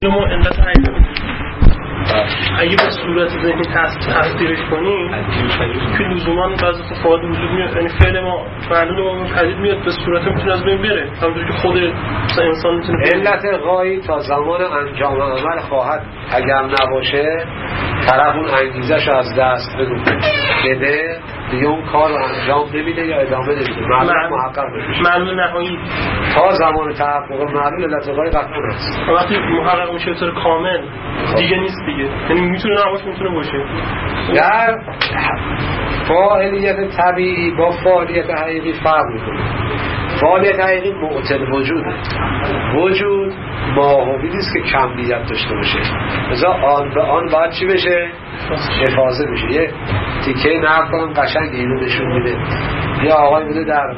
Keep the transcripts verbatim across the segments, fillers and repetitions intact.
ما علت حقیقی اگه به صورت ذهنی تصدیرش کنیم که لزوما بعضی فعال وجود میاد، یعنی فعل ما معلول ما پدید میاد به صورت میتونه از بین بره، همونطور که خود انسان میتونه. علت غایی تا زمان انجام عمل خواهد اگر نباشه طرف اون انگیزش از دست بده دیگه اون کار رو انجام نمیده یا ادامه نمیده، معلول محقق بشه. معلول نهایی تا زمان تحقق معلول علت غایی قطعا هست. وقتی محقق میشه به طور کامل دیگه نیست دیگه، یعنی میتونه نباشه میتونه باشه. در فاعلیت طبیعی با فاعلیت حقیقی فرق میکنه. فاعلیت حقیقی معتل وجوده، وجود ماهوی نیست که کمیت داشته باشه، لذا آن به آن باید چی بشه؟ حفاظه بشه. یه تیکه نقل کنم قشنگ اینو نشون میده. یه آقای بوده در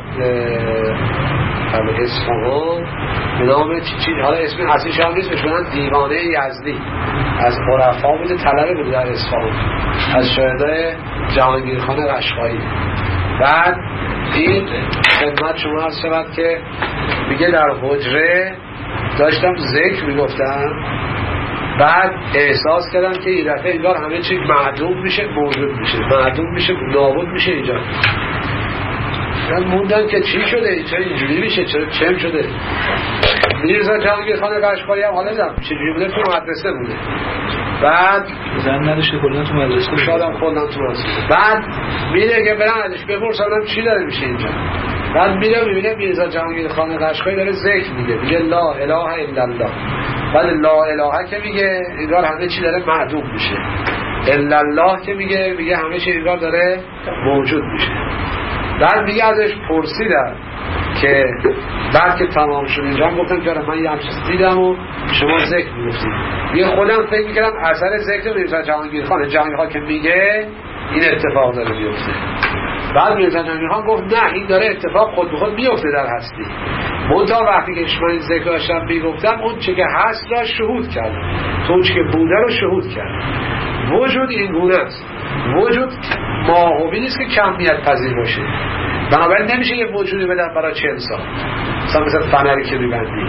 اصفهان به نام چی حالا اسم اصلیش هم نیست، بشونن دیوانه یزدی، از عرفا بوده، طلبه بوده در اصفهان، از شاهدای جهانگیرخان قشقایی. بعد این خدمت شما هست شود که میگه در حجره داشتم ذکر میگفتم، بعد احساس کردم که این دفعه انگار همه چی معدوم میشه موجود میشه، معدوم میشه نابود میشه اینجا. من موندم که چی شده، چرا اینجوری میشه، چرا چم شده. میرزا جهانگیرخان قشقایی هم حالا دیدم چجوری بوده، تو مدرسه بوده، بعد زن نداشته کلا تو مدرسه شادم خوندم تو مدرسه. بعد میره که برم ازش بپرسم چی داره میشه اینجا. بعد میره میبینه میرزا جهانگیرخان قشقایی داره ذکر میگه، میگه لا اله الا الله. بعد لا اله که میگه انگار همه چی داره معدوم میشه، الا الله که میگه میگه همه چی انگار داره موجود میشه. بعد میگه ازش پرسیدم که بعد که تمام شد اینجا هم گفتم که من یه همچیز دیدم و شما ذکر میگفتید. یه خودم فکر میکردم اثر ذکر میرزا جهانگیرخان جهانگیرخان که میگه این اتفاق داره میفته. بعد میرزا جهانگیرخان گفت نه، این داره اتفاق خود به خود میفته در هستی. منتها وقتی که من این ذکر داشتم میگفتم اون چه که هست را شهود کردم، تو اون چه که بوده رو شهود کردم. وجود این گونه است، وجود ماهوی نیست که کمیت پذیر باشه. بنابراین نمیشه یه وجودی بدن برای چهل سال، مثلا مثل فنری که میبندی.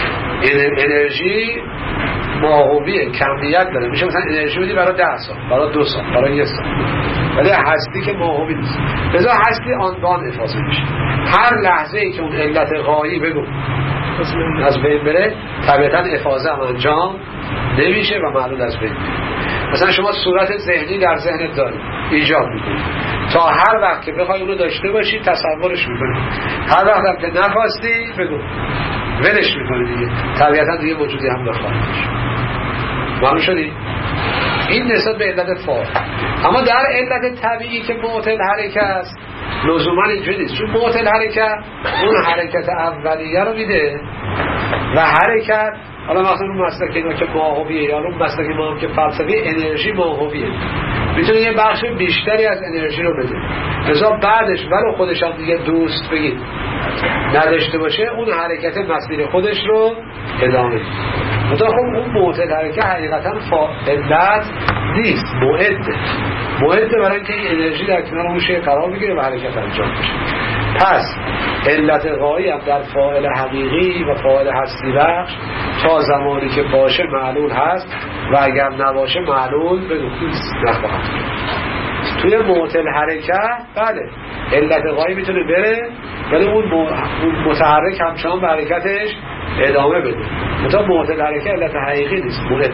انرژی ماهویه، کمیت داره، میشه مثلا انرژی بدی برای ده سال، برای دو سال، برای یک سال. ولی هستی که ماهوی نیست، لذا هستی آنگاه افاظه میشه. هر لحظه ای که اون علت غایی بگو از بین بره طبیعتا افاظه هم انجام نمیشه و معلول از بین میره. مثلا شما صورت ذهنی در ذهنت داری، ایجاد میکنی، تا هر وقت که بخوای اونو داشته باشی تصورش میکنی، هر وقت هم که نخواستی بگو ولش میکنی دیگه، طبیعتا دیگه وجودی هم نخواهد باشه. معلوم شدی؟ این نسبت به علت فاعل. اما در علت طبیعی که معتل حرکت است لزوما اینجوری نیست، چون معتل حرکت اون حرکت اولیه رو میده و حرکت حالا مثلا اون مسلک اینا که ماهویه یا اون مسلک ما هم که فلسفه انرژی ماهویه میتونه یه بخش بیشتری از انرژی رو بده، لذا بعدش ولو خودش هم دیگه دوست بگید نداشته باشه اون حرکت مسیر خودش رو ادامه میده. مثلا خب اون معتل حرکت حقیقتا فاعلت نیست، معده معده برای اینکه این انرژی در کنار اون شی قرار بگیره و حرکت انجام بشه. پس علت غایی هم در فاعل حقیقی و فاعل هستی بخش تا زمانی که باشه معلول هست و اگر نباشه معلول به نخیست نخواهد. توی معتل حرکت بله علت غایی میتونه بره ولی اون متحرک همچنان به حرکتش ادامه بده. مثلا معتل حرکت علت حقیقی نیست، معتل.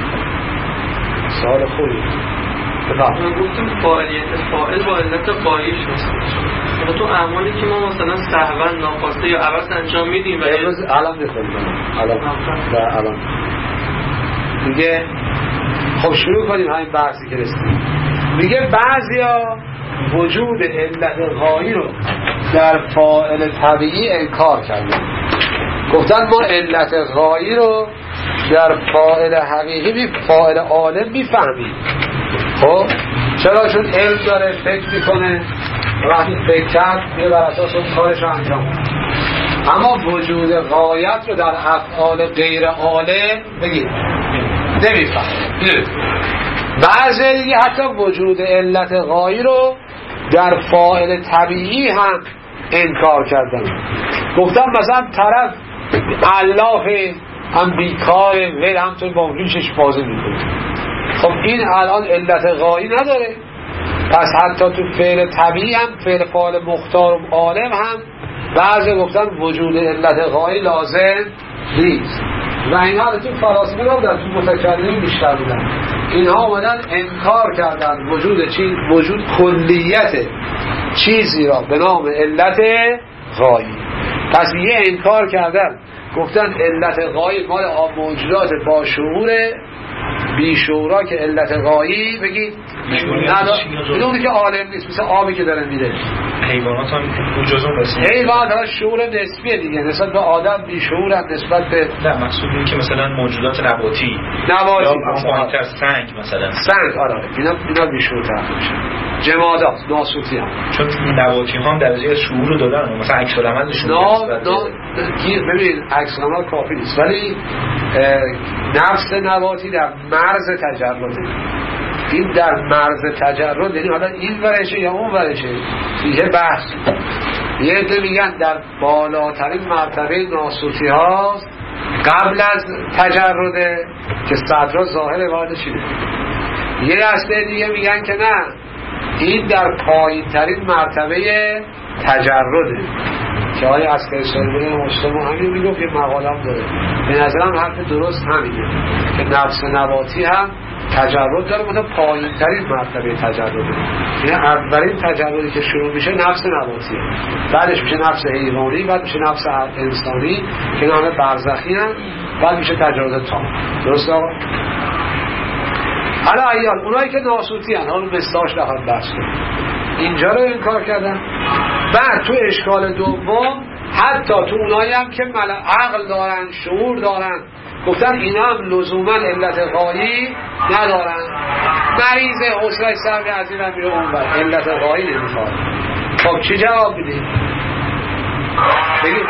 سوال خوبی. من گفتم فاعلیت فاعل با علت غاییش هست. تو اعمالی که ما مثلا سهوا ناخواسته یا عبث انجام میدیم و امروز الان میخونیم الان و الان میگه خب شروع کنیم همین بحثی که رسیدیم. میگه بعضیا وجود علت غایی رو در فاعل طبیعی انکار کردن، گفتن ما علت غایی رو در فاعل حقیقی بی فاعل عالم میفهمیم. خب چرا؟ چون علم داره، فکر میکنه، وقتی فکر کرد میره بر اساس اون کارش رو انجام کنه. اما وجود غایت رو در افعال غیر عالم بگید نمیفهمه. بعضی دیگه حتی وجود علت غایی رو در فاعل طبیعی هم انکار کردن. گفتم مثلا طرف علاف هم بیکار ول همطور با ریشش بازی میکنه. خب این الان علت غایی نداره. پس حتی تو فعل طبیعی هم فعل فاعل مختار و عالم هم بعضی گفتن وجود علت غایی لازم نیست و اینها تو فلاسفه نبودن، تو متکلمین بیشتر بودن. اینها اومدن انکار کردن وجود چیز، وجود کلیت چیزی را به نام علت غایی. پس یه انکار کردن، گفتن علت غایی مال موجودات با شعوره، بی شعورا که علت غایی بگید بدونی که عالم نیست، مثل آبی که داره میره. حیوانات هم جزء نسبی، حیوانات ها شعور نسبیه دیگه، نسبت به آدم بی شعورن نسبت به نه مقصود این که مثلا موجودات نباتی نباتی یا پایین‌تر سنگ مثلا سنگ آره اینا اینا بی شعورتر میشن. جمادات ناسوتی هم چون نباتی ها هم درجه شعور رو دادن، مثلا عکس العملشون نه نه ببین عکس العمل کافی نیست، ولی نفس نباتی در مرز تجرده. این در مرز تجرد یعنی حالا این ورشه یا اون ورشه دیگه بحث. یه عده میگن در بالاترین مرتبه ناسوتی هاست قبل از تجرده که صدرا ظاهر وارد شده. یه دسته دیگه میگن که نه این در پایین ترین مرتبه تجرده که آقای عسکری صاحبان مسلم همین میگفت، یه مقاله هم داره. به نظرم حرف درست همینه که نفس نباتی هم تجرد داره، مثلا پایین ترین مرتبه تجرده. یعنی اولین تجردی که شروع میشه نفس نباتیه، بعدش میشه نفس حیوانی، بعد میشه نفس انسانی که همه برزخی هم، بعد میشه تجرد تام. درسته آقا؟ حالا ایال اونایی که ناسوتی هن، حالا مستاش لحاظ بحث کنیم اینجا رو انکار کردن. بعد تو اشکال دوم حتی تو اونایی هم که عقل دارن شعور دارن گفتن اینا هم لزوما علت غایی ندارن. مریض حوصله‌اش سر میره از این هم میره اون بر علت غایی نمیخواد. خب چی جواب میدید؟ بگید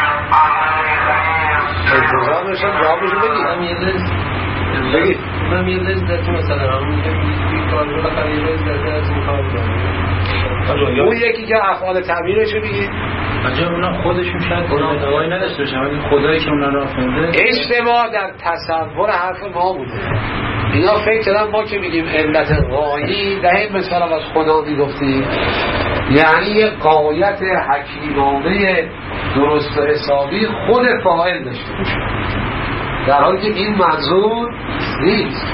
انتظار داشتم جوابشو بگید. بگید من یه لذتی مثلا هم میگم بیکار رو بخواه یه لذتی از این کار دارم. اون یکی که افعال تعبیرشو بگید آنجا اونا خودشون شاید غایی نداشته باشن، ولی خدایی که اونا را فهمیده اشتباه در تصور حرف ما بوده. اینا فکر کردن ما که میگیم علت غایی دهیم مثلا از خدا میگفتیم یعنی یه غایت حکیمانه درست و حسابی خود فاعل داشته باشه، در حالی که این منظور نیست.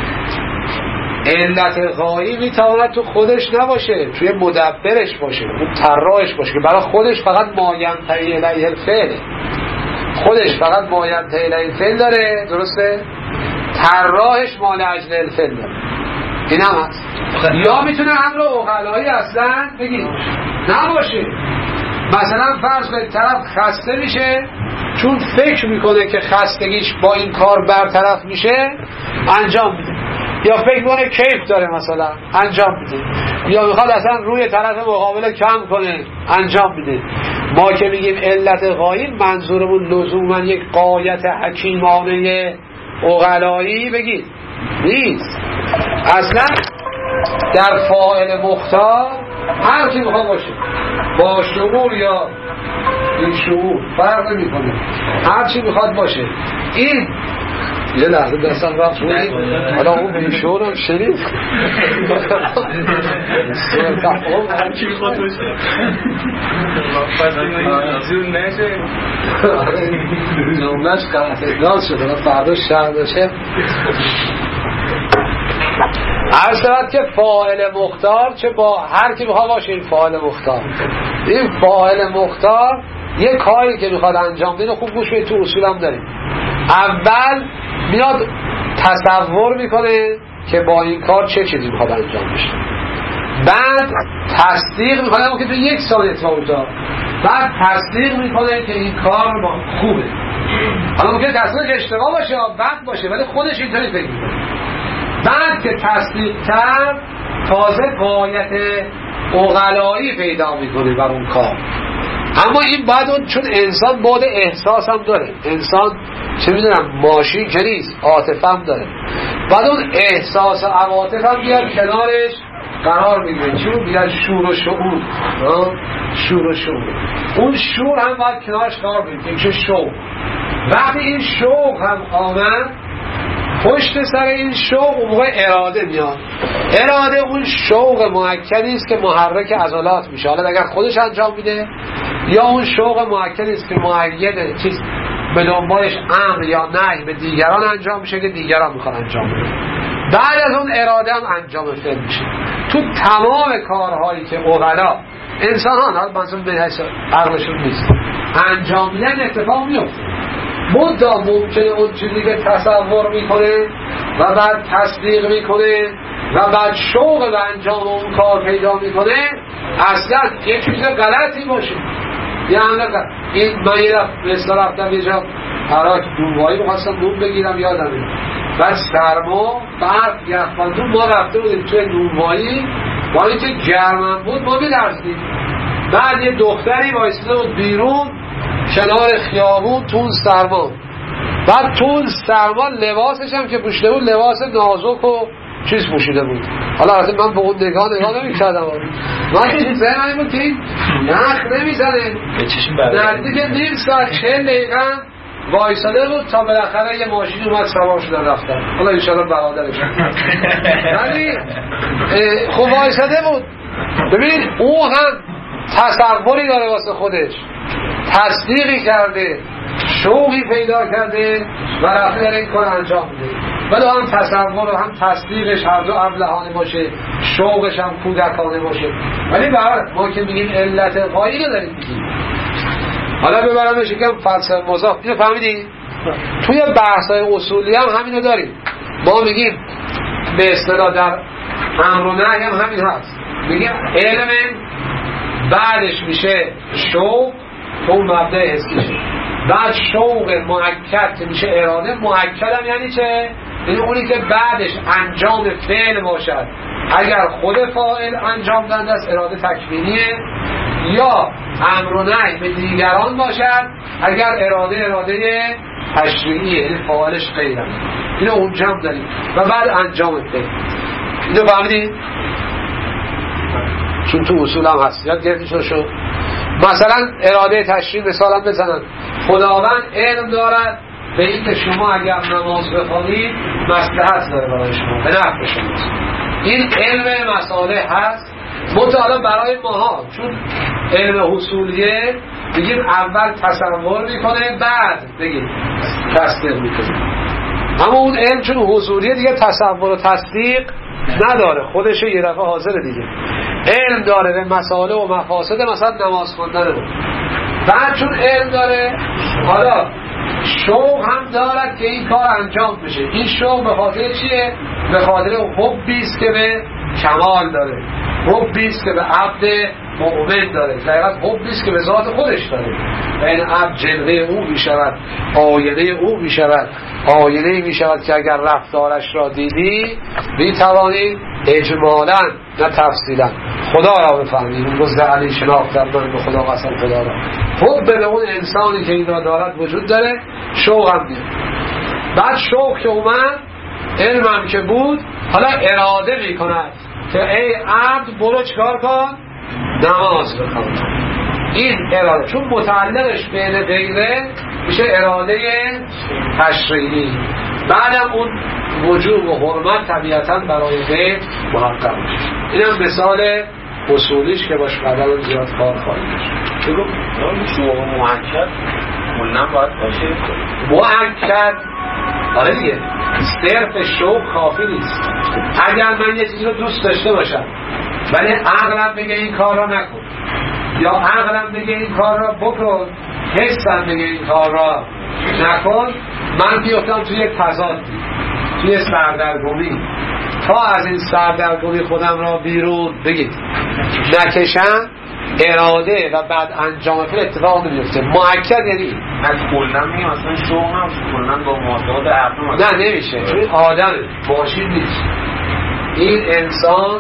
علت غایی میتواند تو خودش نباشه، توی مدبرش باشه، اون طراحش باشه که برای خودش فقط ماینتهی الیه الفعل، خودش فقط ماینتهی الیه الفعل داره، درسته؟ طراحش مال اجل الفعل داره. این هم هست. یا میتونه امر عقلایی اصلا بگید نباشه. مثلا فرض کنید طرف خسته میشه، چون فکر میکنه که خستگیش با این کار برطرف میشه انجام میده، یا فکر میکنه کیف داره مثلا انجام میده، یا میخواد اصلا روی طرف مقابل کم کنه انجام میده. ما که میگیم علت غایی منظورمون لزوما یک غایت حکیمانه عقلایی بگید نیست. اصلا در فاعل مختار هر چی میخواد باشه، با شعور یا این شعور فرق نمیکنه، هر چی میخواد باشه. این یه لحظه دستم رفت روی حالا اون بیشور هم شنید هر چی میخواد باشه زون نشه زونش قطعه شده فردا شهر بشه. هر شود که فاعل مختار چه با هر کی بخواد باشه این فاعل مختار، این فاعل مختار یه کاری که میخواد انجام بده خوب گوش بدید، تو اصول هم داریم. اول میاد تصور میکنه که با این کار چه چیزی میخواد انجام بشه، بعد تصدیق میکنه که تو یک ثانیه تا بعد تصدیق میکنه که این کار با خوبه. حالا ممکنه تصدیق اشتباه باشه بد باشه ولی خودش اینطوری فکر میکنه. بعد که تصدیق کرد تازه غایت عقلایی پیدا میکنه بر اون کار. اما این بعد اون چون انسان بعد احساس هم داره، انسان چه میدونم ماشین که نیست، عاطفه هم داره، بعد اون احساس و عواطف هم بیاد کنارش قرار میگیره. چون بیاد شور و شعور، شور و شعور اون شور هم باید کنارش قرار بگیره که شعور. وقتی این شوق هم آمد، پشت سر این شوق اون موقع اراده میاد. اراده اون شوق مؤکدی است که محرک عضلات میشه، حالا اگر خودش انجام میده یا اون شوق مؤکدی است که مؤید چیز به دنبالش امر یا نهی به دیگران انجام میشه که دیگران میخوان انجام بدن. بعد از اون اراده هم انجام فعل میشه. تو تمام کارهایی که عقلا انسان ها حالا منظور به حیث عقلشون نیست انجام میدن اتفاق میفته، مدام ممکنه اون چیزی که تصور میکنه و بعد تصدیق میکنه و بعد شوق به انجام اون کار پیدا میکنه اصلا یه چیز غلطی باشه. یعنی این من یه رفت رفتم یه جا حراک دونوایی بخواستم نون بگیرم یادمه، بعد سرما برف یخبندون ما رفته بودیم توی نونوایی با اینکه گرمم بود ما می‌لرزیدیم. بعد یه دختری وایساده بود بیرون کنار خیابون تو سرما، بعد تو سرما لباسش هم که پوشیده بود لباس نازک و چیز پوشیده بود. حالا اصلا من به اون نگاه نگاه نمی کردم، من که ذهنم بود که این نخ نمی زنه. نزدیک نیم ساعت چهل دقیقه وایساده بود تا بالاخره یه ماشین اومد سوار شدن رفتن. حالا انشاءالله برادرش ولی خب وایساده بود. ببین او هم تصوری داره واسه خودش، تصدیقی کرده، شوقی پیدا کرده و رفته داره این کار انجام میده. ولی هم تصور و هم تصدیقش هر دو ابلهانه باشه، شوقش هم کودکانه باشه. ولی برای ما که میگیم علت قایی رو داریم میگیم. حالا ببرمش یکم فلسفه مضاف. اینو فهمیدی؟ توی بحث‌های اصولی هم همینو داریم. ما میگیم به اصطلاح در امر و نهی هم همین هست. میگیم علم بعدش میشه شوق تو مبدأ حسیشه، بعد شوق مؤکد که میشه اراده. مؤکد هم یعنی چه؟ یعنی اونی که بعدش انجام فعل باشد، اگر خود فاعل انجام دهنده است اراده تکوینیه، یا امر و نهی به دیگران باشد اگر اراده اراده تشریعیه، یعنی فاعلش غیره. اینو اونجا هم داریم و بعد انجام فعل. اینو فهمیدید؟ چون تو اصول هم هست یاد گرفتید شو. مثلا اراده تشریع مثال هم بزنن، خداوند علم دارد به این که شما اگر نماز بخوانید مصلحت داره برای شما، به نفع شماست. این علم مساله هست مطالعه برای ماها، چون علم حصولیه بگیم اول تصور میکنه بعد بگیم تصدیق میکنه. اما اون علم چون حصولیه دیگه تصور و تصدیق نداره، خودش یه دفعه حاضر دیگه. علم داره به مسائل و مفاسد مثلا نماز خواندن بود. بعد چون علم داره حالا شوق هم دارد که این کار انجام بشه. این شوق به خاطر چیه؟ به خاطر حبی است که به کمال داره، حبی است که به عبد مؤمن داره، دقیقاً حبی است که به ذات خودش داره. و این عبد جلوه او می شود، آینه او می شود، آینه می شود که اگر رفتارش را دیدی می توانی اجمالاً نه تفصیلاً خدا را بفهمی. اون روز علی شناختن من به خدا قسم خدا را. حب به اون انسانی که این را دارد وجود داره، شوق هم دید. بعد شوق که اومد، علمم که بود، حالا اراده می کند که ای عبد برو چکار کن؟ نماز بخوان. این اراده چون متعلقش بین غیره میشه اراده تشریعی. بعدم اون وجوب و حرمت طبیعتا برای غیر محقق میشه. اینم مثال اصولیش که باش بعدا زیاد کار خواهیم میشه. بگو شوق مؤکد مولن باید باشه مؤکد. آره دیگه صرف شوق کافی نیست. اگر من یه چیزی رو دوست داشته باشم ولی عقلم بگه این کار را نکن، یا عقلم بگه این کار را بکن، حسم بگه این کار را نکن، من بیفتم توی یک تضاد، توی سردرگمی. تا از این سردرگمی خودم را بیرون بگید نکشم، اراده و بعد انجام فعل اتفاق نمیفته. مؤکد یعنی از کلن میگم اصلا شوق هم کلن با معادلات عقل نه نمیشه، چون آدم ماشین نیست. این انسان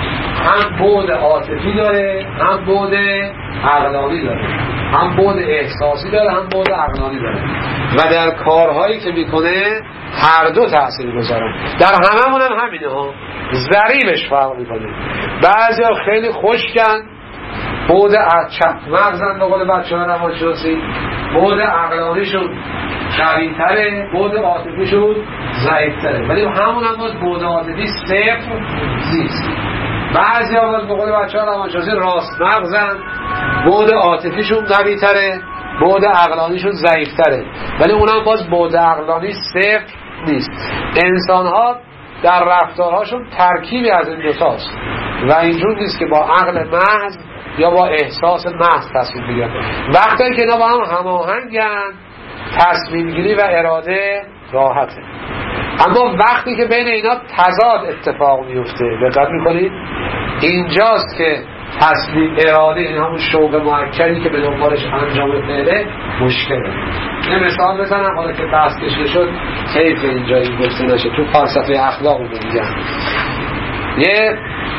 هم بعد عاطفی داره، هم بعد عقلانی داره، هم بعد احساسی داره، هم بعد عقلانی داره و در کارهایی که میکنه هر دو تأثیر گذارن. در هممون هم همینه ها، ضریبش فرق میکنه. بعضیا خیلی خشکن، بعد چپ مغزن به قول بچه ها روانشناسی، بعد عقلانیشون قوی‌تره، بعد عاطفیشون ضعیف‌تره، ولی همون هم باز بعد عاطفی صفر نیست. بعضی ها باز به قول بچه‌ها روانشناسی راست مغزن، بعد عاطفیشون قوی‌تره، بعد عقلانیشون ضعیف‌تره، ولی اونم باز بعد عقلانی صفر نیست. انسان‌ها در رفتارهاشون ترکیبی از این دوتاست و اینجور نیست که با عقل محض یا با احساس محض تصمیم بگیرن. وقتی که اینا با هم هماهنگن تصمیم گیری و اراده راحته. اما وقتی که بین اینا تضاد اتفاق میفته، دقت میکنید اینجاست که تصمیم اراده، این همون شوق مؤکدی که به دنبالش انجام فعله مشکله. یه مثال بزنم حالا که بحث کشیده شد حیف اینجا این گفته نشه، تو فلسفه اخلاق رو میگن. یه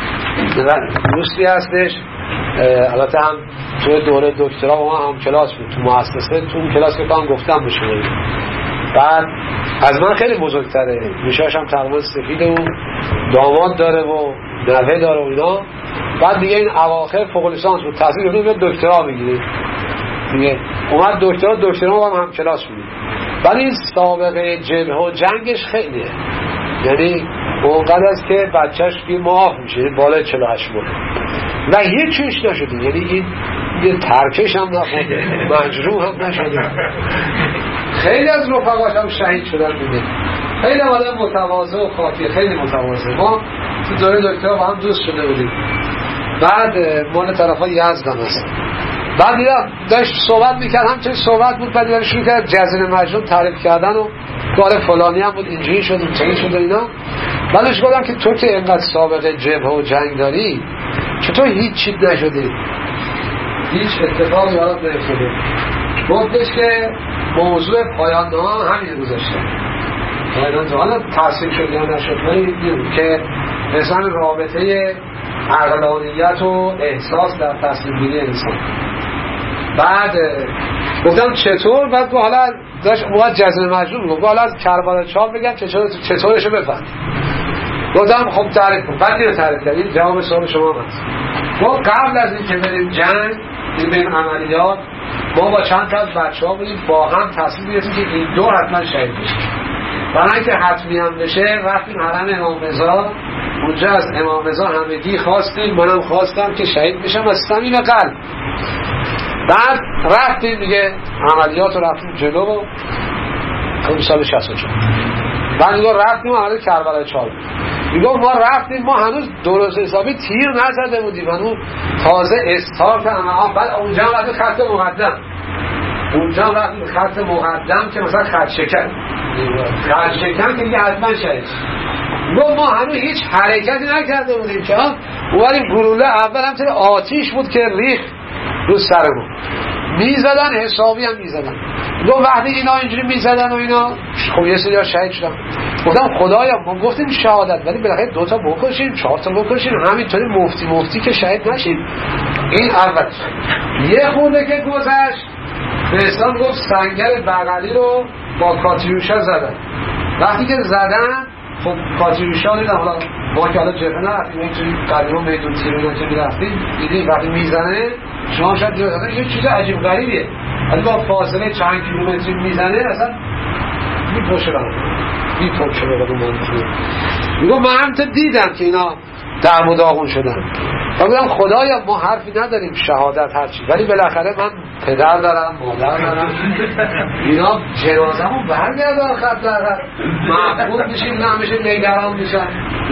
دوستی هستش، البته هم تو دوره دکترا با ما هم کلاس بود تو مؤسسه، تو اون کلاس که هم گفتم بشه، بعد از من خیلی بزرگتره، میشاش هم تقریبا سفیده و داماد داره و نوه داره و اینا. بعد دیگه این اواخر فوق لیسانس بود، تحصیل کنید به دکترا بگیرید دیگه، اومد دکترا دکترا با هم هم کلاس بود. ولی این سابقه جبهه و جنگش خیلیه، یعنی اونقدر است که بچهش بی معاف میشه بالای چهل و هشت بود و یه چیش نشده، یعنی این یه ترکش هم نخورده، مجروح هم نشده. خیلی از رفقاش هم شهید شدن بوده. خیلی آدم متواضع و خاطی، خیلی متواضع. ما تو دوره دکترا با هم دوست شده بودیم. بعد مال طرفای یزدان هست. بعد دیدم داشت صحبت میکرد، همچنین صحبت بود، بعد شروع کرد جزیره مجنون تعریف کردن و کار فلانی هم بود، اینجوری شد اینجوری شد اینا. بعدش گفتم که تو که اینقدر سابقه جبهه و جنگ داری چطور هیچ چیز نشدی، هیچ اتفاقی برات نیفتاده؟ گفتش که موضوع پایان نامه همین گذاشته، پایان نامه حالا تصویب شد یا نشد، ولی که مثلا رابطه عقلانیت و احساس در تصمیم گیری انسان. بعد گفتم چطور؟ بعد گفت حالا داشت موقع جزیره مجنون گفت حالا از کربلا چهار بگم چطور چطورشو بفهم. گفتم خب تعریف کن. بعد اینو تعریف کرد، این جواب سوال شما هست. گفت قبل از این که بریم جنگ، این بریم عملیات، ما با چند تا از بچه‌ها بودیم با هم تصمیم گرفتیم که این دو حتما شهید بشه. برای اینکه حتمی هم بشه رفتیم حرم امام رضا، اونجا از امام رضا همگی خواستیم، منم خواستم که شهید بشم از صمیم قلب. بعد رفتیم دیگه عملیات رو رفتیم جلو و اون سال شصت و چهار بعد دیگه رفتیم عملیات کربلا چهار. دیگه ما رفتیم، ما هنوز درست حسابی تیر نزده بودیم، هنوز تازه استارت عملیات. بعد اونجا رفتیم خط مقدم، اونجا رفتیم خط مقدم که مثلا خط شکن خط شکن که دیگه حتما شهید. ما هنوز هیچ حرکتی نکرده بودیم که اولی گلوله اول همطور آتیش بود که ریخ رو سرمون، میزدن حسابی هم میزدن. دو وقتی اینا اینجوری میزدن و اینا خب یه سری ها شهید شدن. گفتم خدایا ما گفتیم شهادت، ولی بالاخره دو تا بکشیم چهار تا بکشیم، همینطوری مفتی مفتی که شهید نشیم. این اول. یه خورده که گذشت به اسلام گفت سنگر بغلی رو با کاتیوشا زدن. وقتی که زدن خب کاتیوشا دیدن، حالا ما که حالا جبه نرفتیم اینجوری قریبا میدون تیرون که میرفتیم دیدیم وقتی میزنه شما شاید دیدن یه چیز عجیب غریبیه، ولی با فاصله چند کیلومتری میزنه اصلا میپوشه رو میپوشه رو منطقه. میگم من هم تا دیدم که اینا درم و داغون شدن و بودم خدایا ما حرفی نداریم شهادت هرچی، ولی بالاخره من پدر دارم مادر دارم، اینا جنازمون برگردن خط لغت محبوب میشیم نمیشه نگران میشن.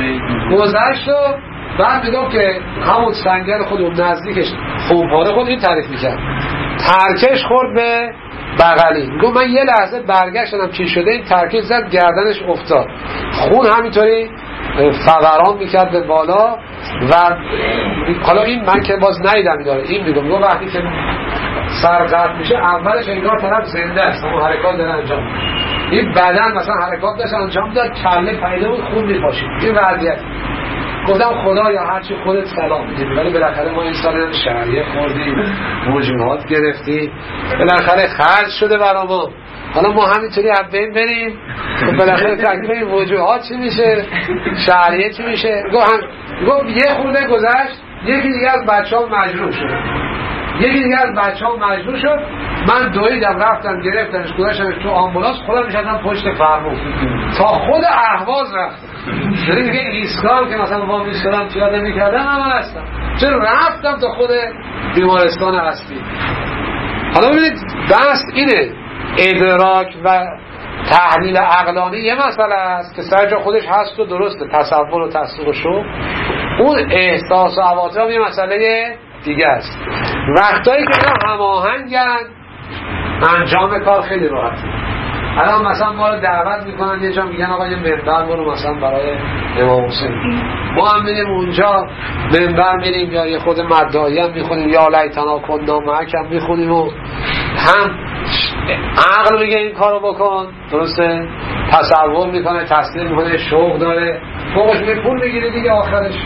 گذشت و بعد میگم که همون سنگر خود اون نزدیکش خوباره خود این تعریف میکرد، ترکش خورد به بغلی. میگم من یه لحظه برگشتم چی شده، این ترکش زد گردنش افتاد، خون همینطوری فوران میکرد به بالا و حالا این من که باز ندیدم داره این میگم میگم وقتی که سر قطع میشه اولش انگار طرف زنده است، اون حرکات داره انجام میده، این بدن مثلا حرکات داشت انجام داد، کله پیدا بود خون میپاشید. این وضعیت گفتم خدایا هرچی خودت سلام میدی، ولی بالاخره ما انسان شهریه خوردیم، وجوهات گرفتیم، بالاخره خرج شده برا ما. حالا ما همینطوری از بین بریم بالاخره تکلیف این وجوهات چی میشه، شهریه چی میشه. گفت هم گفت یه خورده گذشت، یکی دیگه از بچه‌ها مجروح شد. یکی دیگه از بچه ها مجبور شد، من دویدم رفتم گرفتمش گذاشتمش تو آمبولانس، خودم نشستم پشت فرمون تا خود اهواز رفتم. یعنی میگه ایستگاه که مثلا ما میستادم پیاده میکردم اما هستم چرا رفتم تا خود بیمارستان اصلی. حالا ببینید بحث اینه، ادراک و تحلیل عقلانی یه مسئله است که سر جا خودش هست و درسته، تصور و تصدیق و شو. اون احساس و عواطف هم یه مسئله دیگه است. وقتایی که اینا هماهنگن انجام کار خیلی راحته. الان مثلا ما رو دعوت میکنن یه جا میگن آقا یه منبر برو مثلا برای امام حسین، ما هم میریم اونجا منبر میریم یا یه خود مدعایی هم میخونیم یا لیتنا کنا معکم میخونیم و هم عقل میگه این کارو بکن، درسته، تصور میکنه، تصدیق میکنه، شوق داره، فوقش میگه پول بگیره دیگه، آخرش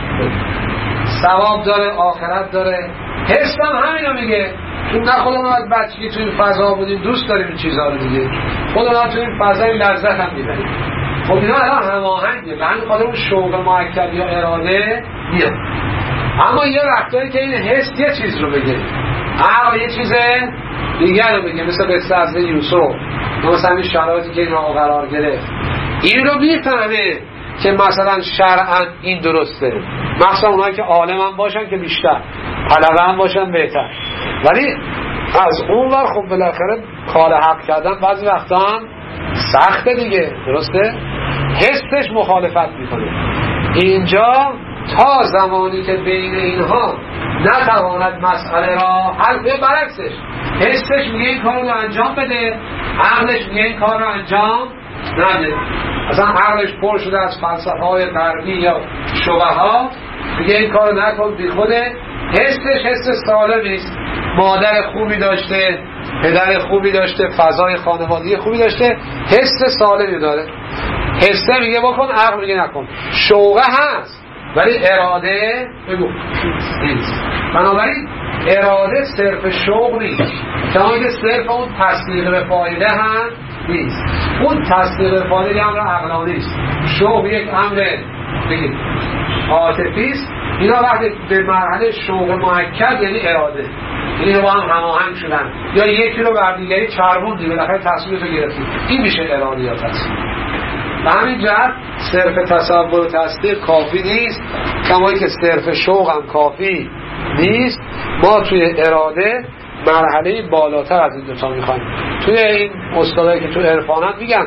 ثواب داره، آخرت داره. حس هم همینو میگه، چون نه خودمون از بچگی تو این فضا بودیم دوست داریم این چیزها رو دیگه، خودمون تو این فضای لذت هم میبریم. خب اینا الان هماهنگه، به همین خاطر اون شوق مؤکد یا اراده میاد. اما یه وقتایی که این حس یه چیز رو بگه، عقل یه چیز دیگر رو بگه، مثل قصه از یوسف، مثلا این شرایطی که اینا قرار گرفت، این رو میفهمه که مثلا شرعاً این درسته، مخصوصا اونایی که عالم هم باشن که بیشتر، طلبه هم باشن بهتر. ولی از اون ور خب بالاخره کار حق کردن بعضی وقتا هم سخته دیگه، درسته؟ حسش مخالفت میکنه. اینجا تا زمانی که بین اینها نتواند مسئله را حل به، برعکسش حسش میگه این کار رو انجام بده، عقلش میگه این کار رو انجام نده. اصلا عقلش پر شده از فلسفه های غربی یا شبهات، میگه این کار رو نکن بی خوده. حسش حس سالمی است، مادر خوبی داشته، پدر خوبی داشته، فضای خانوادگی خوبی داشته، حس سالمی داره. حسه میگه بکن، عقل میگه نکن. شوقه هست ولی اراده بگو نیست. بنابراین اراده صرف شوق نیست، کما که صرف اون تصدیق به فایده هم نیست. اون تصدیق به فایده امر عقلانی است، شوق یک امر بگید عاطفی است. اینا وقتی به مرحله شوق مؤکد یعنی اراده، یعنی با هم هماهنگ شدن یا یکی رو بر دیگری چربوندی، بالاخره تصویرتو گرفتی، این میشه اراده یا تصدیق. به همین جهت صرف تصور و تصدیق کافی نیست، کما که صرف شوق هم کافی نیست. ما توی اراده مرحله بالاتر از این دوتا میخوایم. توی این استادایی که تو عرفانت میگن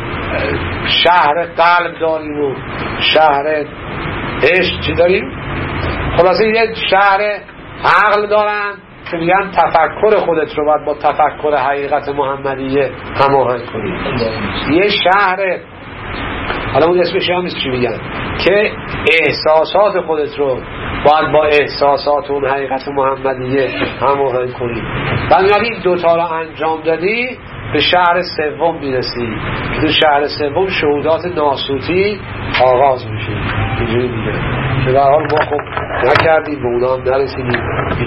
شهر قلب داریم و شهر عشق چی داریم؟ خلاصه یه شهر عقل دارن که میگن تفکر خودت رو باید با تفکر حقیقت محمدیه هماهنگ کنی. یه شهر، حالا اون اسمش هم نیست چی میگن، که احساسات خودت رو باید با احساسات اون حقیقت محمدیه هماهنگ کنی. بنابراین این دوتا رو انجام دادی به شهر سوم میرسی. تو شهر سوم شهودات ناسوتی آغاز میشه. اینجوری میگه که به حال ما خب نکردیم، به اونا هم نرسیدیم.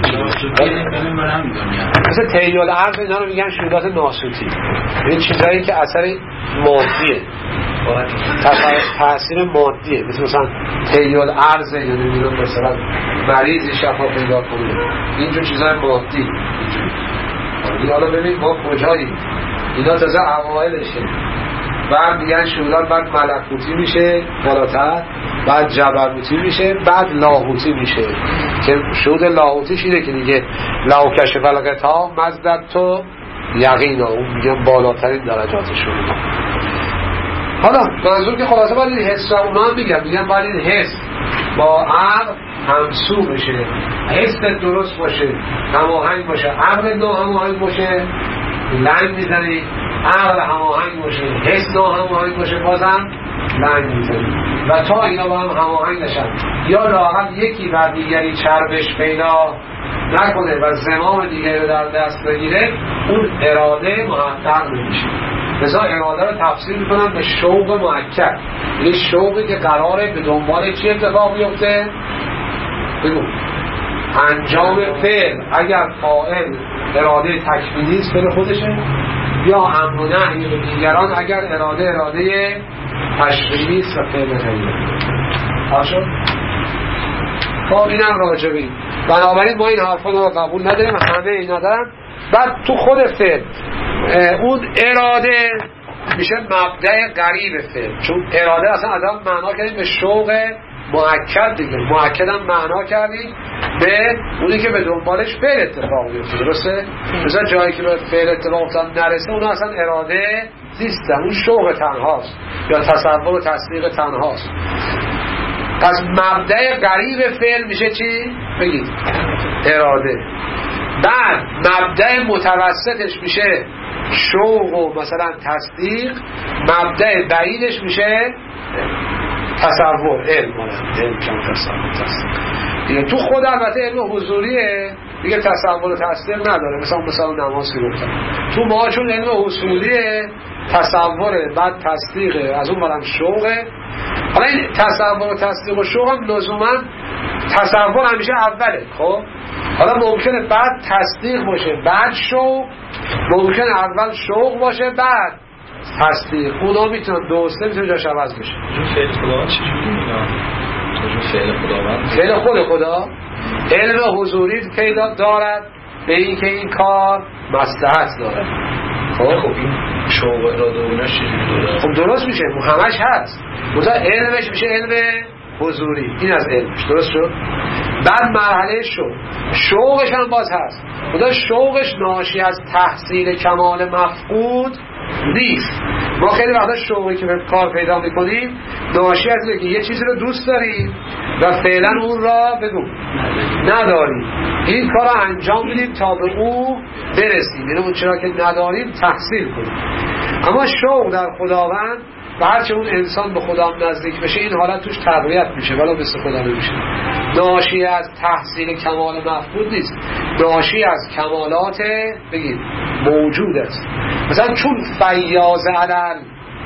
مثل تحلیل العرض اینا رو میگن شهودات ناسوتی، این چیزایی که اثر مادیه، تاثیر مادیه، مثل مثلا تحلیل العرض، یا نمیدونم مثلا مریضی شفا پیدا کنه، اینجور چیزای مادی. حالا ببین ما کجاییم، اینا تازه اوایلشه. بعد دیگه شهودات بعد ملکوتی میشه بالاتر، بعد جبروتی میشه، بعد لاهوتی میشه که شهود لاهوتیش اینه که دیگه لاو کشف الغطا مزدد تو یقینا، اون میگن بالاترین درجات شهود. حالا منظور که خلاصه باید این حس را اونا هم میگن میگن باید این حس با عقل همسو بشه، حس درست باشه، هماهنگ باشه. عقل نو هماهنگ باشه لنگ میزنی، عقل هماهنگ باشه، حس نو هماهنگ باشه بازم لنگ میزنی. و تا اینا با هم هماهنگ نشن یا لااقل یکی بر دیگری چربش پیدا نکنه و زمام دیگری رو در دست بگیره، اون اراده محقق نمیشه. لذا اراده رو تفسیر میکنن به شوق مؤکد، یه شوقی که قراره به دنبال چی اتفاق بیفته؟ بگو انجام فعل. اگر فاعل اراده تکوینی است فعل خودشه، یا امر و نهی به دیگران اگر اراده اراده تشریعی است و فعل غیره. آشو؟ خب اینم راجبی بنابراین ما این حرفا رو قبول نداریم، همه این ندارن. بعد تو خود فعل اون اراده میشه مبدأ قریب فعل، چون اراده اصلا آدم معنا کردیم به شوق مؤکد دیگه، مؤکد هم معنا کردیم به اونی که به دنبالش فعل اتفاق بیفته، درسته؟ مثلا جایی که به فعل اتفاق افتاد نرسه اون اصلا اراده نیست، اون شوق تنهاست یا تصور و تصدیق تنهاست. پس مبدأ قریب فعل میشه چی؟ بگید اراده. بعد مبدأ متوسطش میشه شوق و مثلا تصدیق، مبدأ بعیدش میشه تصور، علم مانند علم کم تصور تصدیق دیگه. تو خود البته علم حضوریه دیگه، تصور و تصدیق نداره، مثلا مثلا نماز که گفتم. تو ما چون علم حصولیه تصوره، بعد تصدیقه، از اون برم شوقه. حالا این تصور و تصدیق و شوق هم لزوما تصور همیشه اوله، خب حالا ممکنه بعد تصدیق باشه بعد شوق، ممکنه اول شوق باشه بعد تصدیق. اونا میتونن دوسته میتونه جاش عوض بشه. فعل خدا چجوری میگن؟ فعل خداوند فعل خود خدا علم حضوری پیدا دارد به این که این کار مصلحت داره. خب این شوق اراده اوناش چجوری داره؟ خب درست میشه، همش هست، مثلا علمش میشه علم حضوری، این از علمش درست شد. بعد مرحله شوق، شوقش هم باز هست، مثلا شوقش ناشی از تحصیل کمال مفقود نیست. ما خیلی وقتا شوقی که به کار پیدا میکنیم ناشی از اینه که یه چیزی رو دوست داریم و فعلا اون را بگو نداریم، این کار رو انجام میدیم تا به او برسیم، یعنی اون چرا که نداریم تحصیل کنیم. اما شوق در خداوند و هرچه اون انسان به خدا نزدیک بشه این حالت توش تقویت میشه ولی مثل خدا نمیشه. ناشی از تحصیل کمال مفقود نیست، ناشی از کمالات بگید موجود است. مثلا چون فیاض علل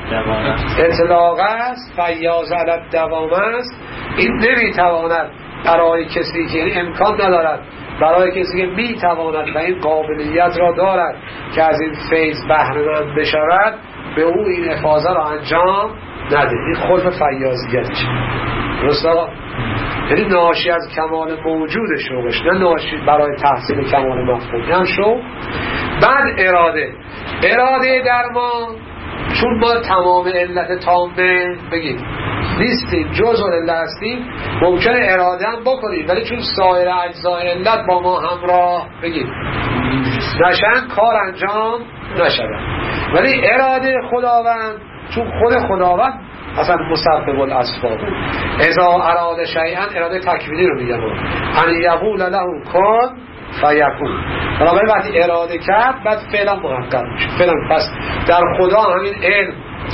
اطلاق است، فیاض علل دوام است، این نمیتواند برای کسی که یعنی امکان ندارد برای کسی که میتواند و این قابلیت را دارد که از این فیض بهره مند بشود به او این افاضه را انجام نده. این خلف فیاضیتش درست آقا؟ یعنی ناشی از کمال موجود شوقش، نه ناشی برای تحصیل کمال مفهوم. هم شوق. بعد اراده، اراده در ما چون ما تمام علت تامه بگید نیستیم، جزء علت هستیم، ممکنه اراده هم بکنیم ولی چون سایر اجزای علت با ما همراه بگید نشن کار انجام نشود. ولی اراده خداوند چون خود خداوند اصلا مسبب الاسباب، اذا اراد شیئا، اراده تکوینی رو میگن ان یقول له کن فیکون. بنابراین وقتی اراده کرد بعد فعلا محقق میشه. فعلا پس در خدا همین علم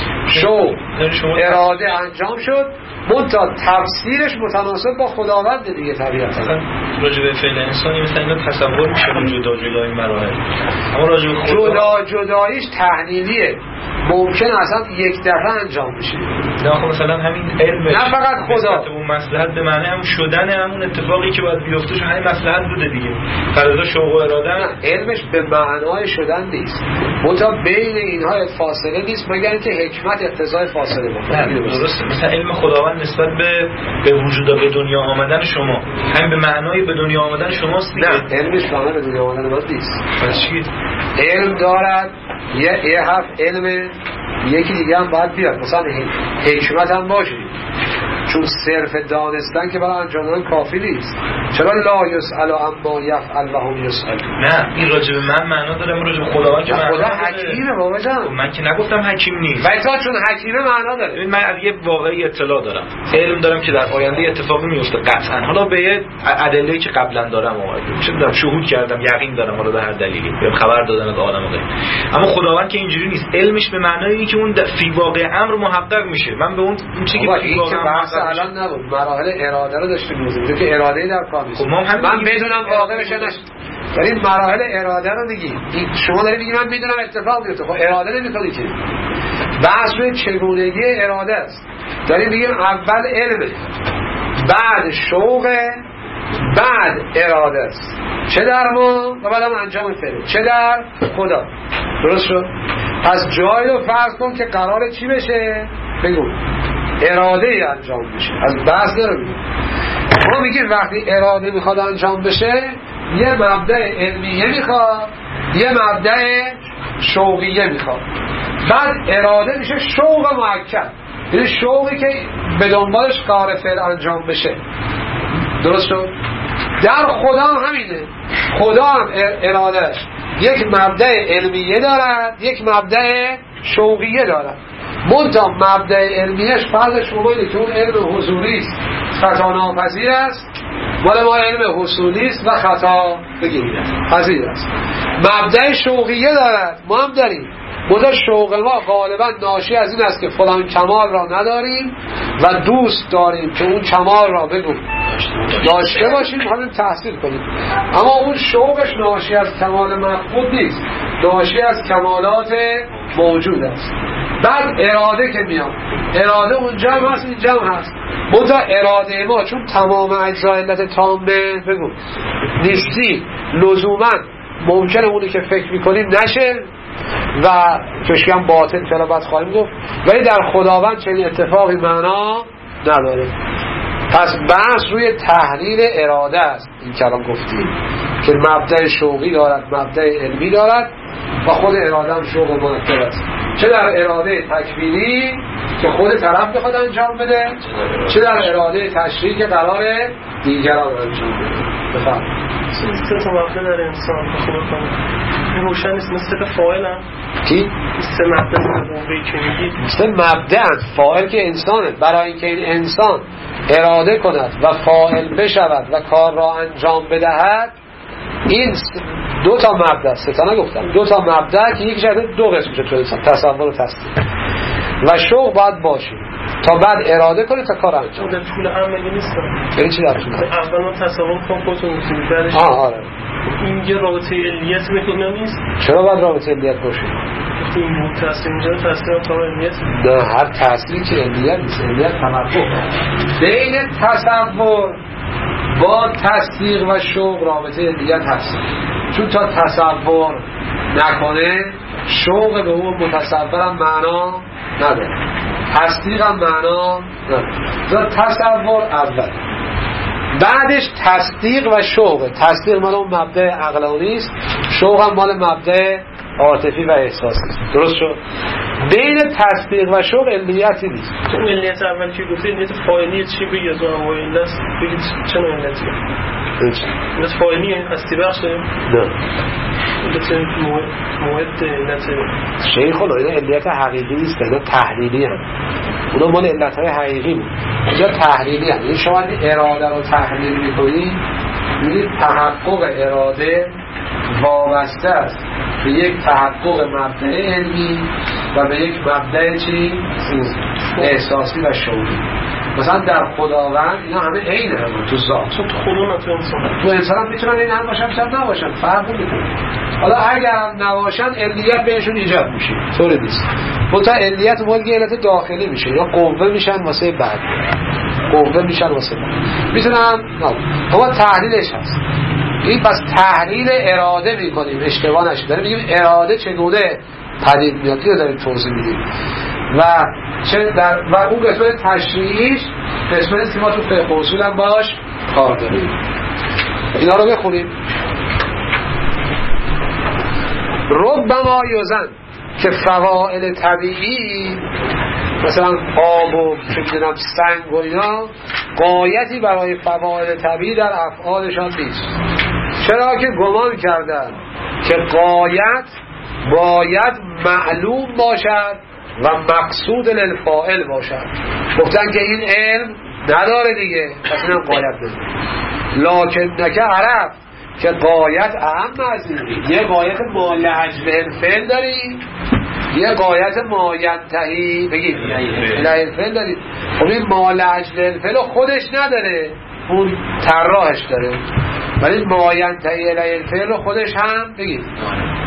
شو اراده انجام شد، منتها تفسیرش متناسب با خداوند دیگه طبیعتا. راجع به فعل انسانی مثلا اینا تصور میشه جدا جدا این مراحل، اما راجع به خدا جدا جداییش تحلیلیه، ممکن اصلا یک دفعه انجام بشه. نه خب مثلا همین علم نه فقط خدا اون مصلحت به معنی هم شدن همون اتفاقی که باید بیفته چون همین مصلحت بوده دیگه. فرضا شوق و اراده نه علمش به معنای شدن نیست، منتها بین اینها فاصله نیست مگر اینکه حکمت اقتضای فاصله باشه. درسته. مثلا علم خداوند نسبت به به وجود و به دنیا آمدن شما هم به معنای به دنیا آمدن شماست دیگه. نه علمش فقط به دنیا آمدن ما نیست. پس چی؟ علم دارد یه یه حرف علم، یکی دیگه هم باید بیاد مثلا حکمت هم باشه، چون صرف دانستن که برای انجام دادن کافی نیست. چرا لا یسأل اما یفعل و هم یسألون؟ نه این راجع به من معنا داره، من راجع به خداوند که خدا حکیمه بابا جان. من که نگفتم حکیم نیست، ولی تا چون حکیمه معنا داره. ببین من از یه واقعی اطلاع دارم، علم دارم که در آینده اتفاقی میفته قطعا، حالا به یه ادله‌ای که قبلا دارم اومده چه دارم شهود کردم، یقین دارم، حالا به هر دلیلی بهم خبر دادن از عالم غیب. اما خداوند که اینجوری نیست، علمش به معنای اینه که اون فی واقع امر محقق میشه. من به اون این چیزی که فی واقع بحث الان نبود، مراحل اراده رو داشتیم می‌گفتیم که اراده در کار نیست. من بدونم واقع بشه نشه، ولی مراحل اراده رو میگی. شما دارید میگی من میدونم اتفاق میفته، خب اراده نمی‌کنی که. بحث روی چگونگی اراده است. داریم میگیم اول علمه، بعد شوقه، بعد اراده است، چه در ما و بعدم انجام فعل، چه در خدا. درست شد؟ پس جایی رو فرض کن که قراره چی بشه؟ بگو اراده انجام بشه. از بحث داره ما میگیم وقتی اراده میخواد انجام بشه یه مبدأ علمیه میخواد یه مبدأ شوقیه میخواد. بعد اراده میشه شوق مؤکد، یعنی شوقی که به دنبالش کار فعل انجام بشه. درست شد؟ در خدا هم همینه. خدا هم ارادهش یک مبدأ علمیه دارد یک مبدأ شوقیه دارد. منتها مبدأ علمیش فرض شما اینه که اون علم حضوری است، خطا ناپذیر است، مال ما علم حصولی است و خطا پذیر است. مبدأ شوقیه دارد، ما هم داریم. مدر شوق ما غالبا ناشی از این است که فلان کمال را نداریم و دوست داریم که اون کمال را بدون داشته باشیم، همین تحصیل کنیم. اما اون شوقش ناشی از کمال مفقود نیست، ناشی از کمالات موجود است. بعد اراده که میاد، اراده اونجا هم هست اینجا هم هست. منتها اراده ما چون تمام اجزا علت تامه بگو نیستی، لزوما ممکنه اونی که فکر میکنیم نشه و کشکی هم باطل فعلا بعد خواهیم گفت، ولی در خداوند چنین اتفاقی معنا نداره. پس بحث روی تحلیل اراده است. این کلام گفتیم که مبدأ شوقی دارد، مبدأ علمی دارد و خود اراده هم شوق منکر است، چه در اراده تکوینی که خود طرف بخواد انجام بده، چه در اراده تشریعی که قرار دیگران انجام بده. بفهم سه تا مبدأ در انسان خوب کنه این روشن نیست، مثل فاعل هم کی؟ سه مبدأ موقعی که میگید مثل مبدأ فاعل که انسانه، برای اینکه این انسان اراده کند و فاعل بشود و کار را انجام بدهد این دو تا مبدأ، سه تا نگفتم، دو تا مبدأ که یک جهت دو قسم میشه تو انسان، تصور و تصدیق و شوق باید باشه تا بعد اراده کنه تا کار انجام بده. در طول عملی نیست. یعنی چی در طول؟ اول ما تصور کنم خودتون میتونید بعدش آه آره این یه رابطه علیت به اینا نیست. چرا باید رابطه علیت باشه؟ این بود تاثیر اینجا تاثیر تا علیت نه، هر تأثیری که علیت نیست، علیت تمرکز بین تصور با تصدیق و شوق رابطه علیت هست. چون تا تصور نکنه شوق به اون متصورم معنا نداره، تصدیق هم معنا نداره. تصور اول، بعدش تصدیق و شوق. تصدیق مال اون مبدأ عقلانی است، شوق هم مال مبدأ عاطفی و احساسی. درست شد؟ بین تصدیق و شوق علیتی نیست. تو علیت اول که گفتی علیت فاعلی چی بگی از اون اوایل است بگید چه نوع علیتی؟ علیت فاعلی هستی بخش داریم؟ نه. علیت موعد علیت شیخ الله اینا علیت حقیقی نیست، اینا تحلیلی هم. اونا مال علت های حقیقی بود. اینجا تحلیلی هم. این شما اراده رو تحلیل میکنید میدید تحقق اراده وابسته است به یک تحقق مبدأ علمی و به یک مبدأ چی؟ احساسی و شعوری. مثلا در خداوند اینا همه عین هم تو ذات، تو خدا تو انسان تو انسان هم میتونن این هم باشن چند نباشن، فرق نمیکنه. حالا اگر هم نباشن علیت بهشون ایجاد میشه، طوری نیست. منتها علیت مال یه علت داخلی میشه یا قوه میشن واسه بعد، قوه میشن واسه بعد میتونن نه. اما تحلیلش هست. این پس تحلیل اراده میکنیم، اشتباه نشه. داریم میگیم اراده چگونه پدید میاد که داریم توضیح میدیم و چه در و اون قسمت تشریعیش قسمتی که ما تو فقه اصول هم باش کار داریم. اینا رو بخونیم. ربما یزن که فواعل طبیعی مثلا آب و چندینم سنگ و اینا قایتی برای فواعل طبیعی در افعالشان نیست. چرا که گمان کردن که قایت باید معلوم باشد و مقصود للفاعل باشد. گفتن که این علم نداره دیگه، پس اینم قایت نداره. لکن نکه عرب که قایت اهم از این، یه قایت ما لعجل الفعل داریم، یه قایت ما ینتهی بگید الفعل داریم. خب این ما لعجل الفعل خودش نداره، اون طراحش داره، ولی ما ینتهی الفعل خودش هم بگید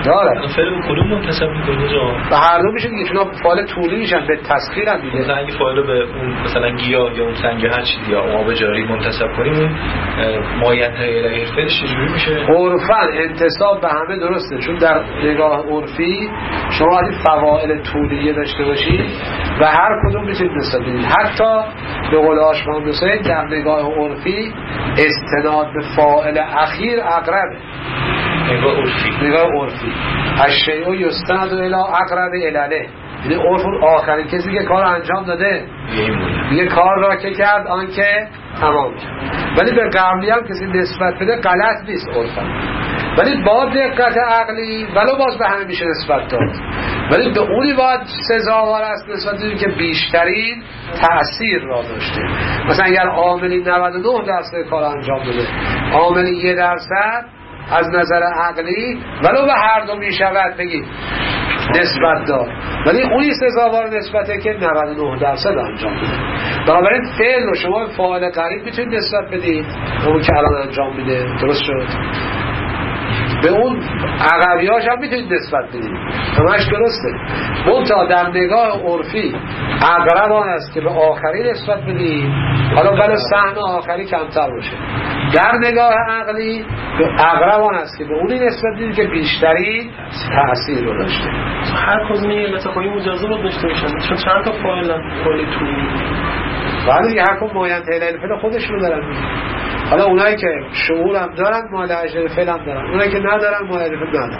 داره. فعل کدوم منتسب میکنه جا؟ به هر دو میشه دیگه، چون فاعل طولی میشن، به تسخیر هم میده. مثلا اگه فاعل به اون مثلا گیاه یا اون سنگ هر چیزی یا آب جاری منتسب کنیم، اون مایه الیه فعلش چجوری میشه؟ عرفاً انتساب به همه درسته، چون در نگاه عرفی شما اگه فواعل طولیه داشته باشید و هر کدوم میتونید نسبت بدید. حتی به قول آشمان دوسته در نگاه عرفی استناد به فاعل اخیر اقربه. نگاه عرفی نگاه عرفی الشیء یستند الی اقرب الاله، یعنی عرف آخرین کسی که کار انجام داده یه کار را که کرد آن که تمام کرد. ولی به قبلی هم کسی نسبت بده غلط نیست عرفا، ولی با دقت عقلی ولو باز به همه میشه نسبت داد، ولی به اونی باید سزاوار است نسبت بدیم که بیشترین تأثیر را داشته. مثلا اگر عاملی نود و نه درصد کار انجام بده، عاملی یک درصد، از نظر عقلی ولو به هر دو میشود بگید نسبت دار، ولی اونی سزاوار نسبته که نود و نه درصد انجام بده. بنابراین فعل رو شما فاعل قریب میتونید نسبت بدید، اون که الان انجام میده، درست شد. به اون عقبیاش هم میتونید نسبت بدید، همش درسته. منتها در نگاه عرفی اقرب آن است که به آخری نسبت بدید، حالا بله سهم آخری کمتر باشه. در نگاه عقلی به اقرب آن است که به اونی نسبت بدید که بیشتری تأثیر رو داشته. هر کدوم این علت خواهی مجازه بود داشته باشن، چون چند تا فاعل فاعل طولی بعد دیگه هر کدوم مایه الیه فعل خودش رو دارن. حالا اونایی که شعور هم دارن مایه الیه فعل هم دارن، اونایی که ندارن مایه الیه فعل ندارن.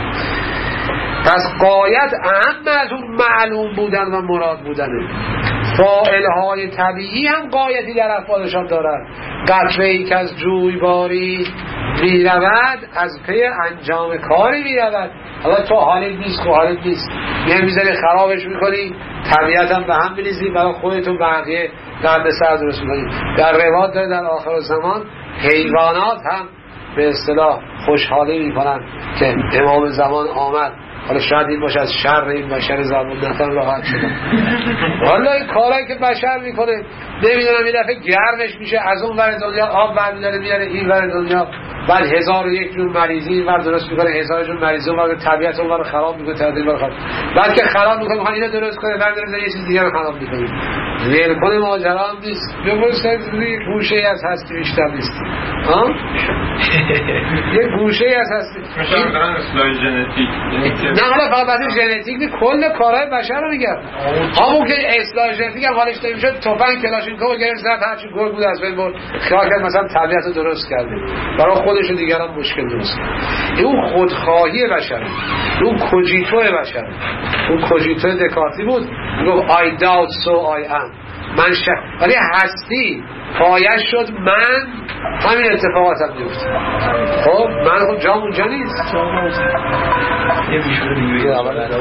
پس قایت اهم از اون معلوم بودن و مراد بودنه. فاعل‌های طبیعی هم قایتی در افعالشان دارن. قطره‌ای که از جویباری می رود از پی انجام کاری می رود. حالا تو حالت نیست، تو حالت نیست، یه میذاری خرابش میکنی، طبیعت هم به هم میریزی، برای خودتون بقیه درد سر درست میکنی. در روایت داره در آخر زمان حیوانات هم به اصطلاح خوشحالی میکنن که امام زمان آمد. حالا شاید این باشه از شر این بشر زبون نفر راحت شدن. حالا این کارهایی که بشر میکنه نمیدونم این دفعه گرمش میشه، از اون ور دنیا آب برمیداره میاره این ور دنیا، بعد هزار و یک جور مریضی این ور درست میکنه، هزار جور مریضی اون ور طبیعت اون ور خراب میکنه، طبیعت اون خراب، بعد که خراب میکنه میخواد اینو درست کنه، بعد درست یه چیز دیگه رو خراب میکنه. ول کنه ماجرا هم نیست. بگوست یک گوشه ای از هستی بیشتر نیست. ها؟ یک گوشه ای از هستی. مثلا دارن اصلاح ژنتیک. نه حالا فقط بحث ژنتیک نیست، کل کارهای بشر رو میگم. همون که اصلاح ژنتیک هم حالش نمیشد، تفنگ کلاشینکوف گرفت زد هرچی گل بود از بین برد، خیال کرد مثلا طبیعت رو درست کرده، برای خودش و دیگران مشکل درست کرد. این خودخواهی بشر، اون کوجیتو بشر، اون کوجیتو دکارتی بود، میگفت I doubt so I am، من شک، ولی هستی پایش شد من، همین اتفاقات هم میفته. خب من خود جام اونجا نیست. یه بیشوره دیگه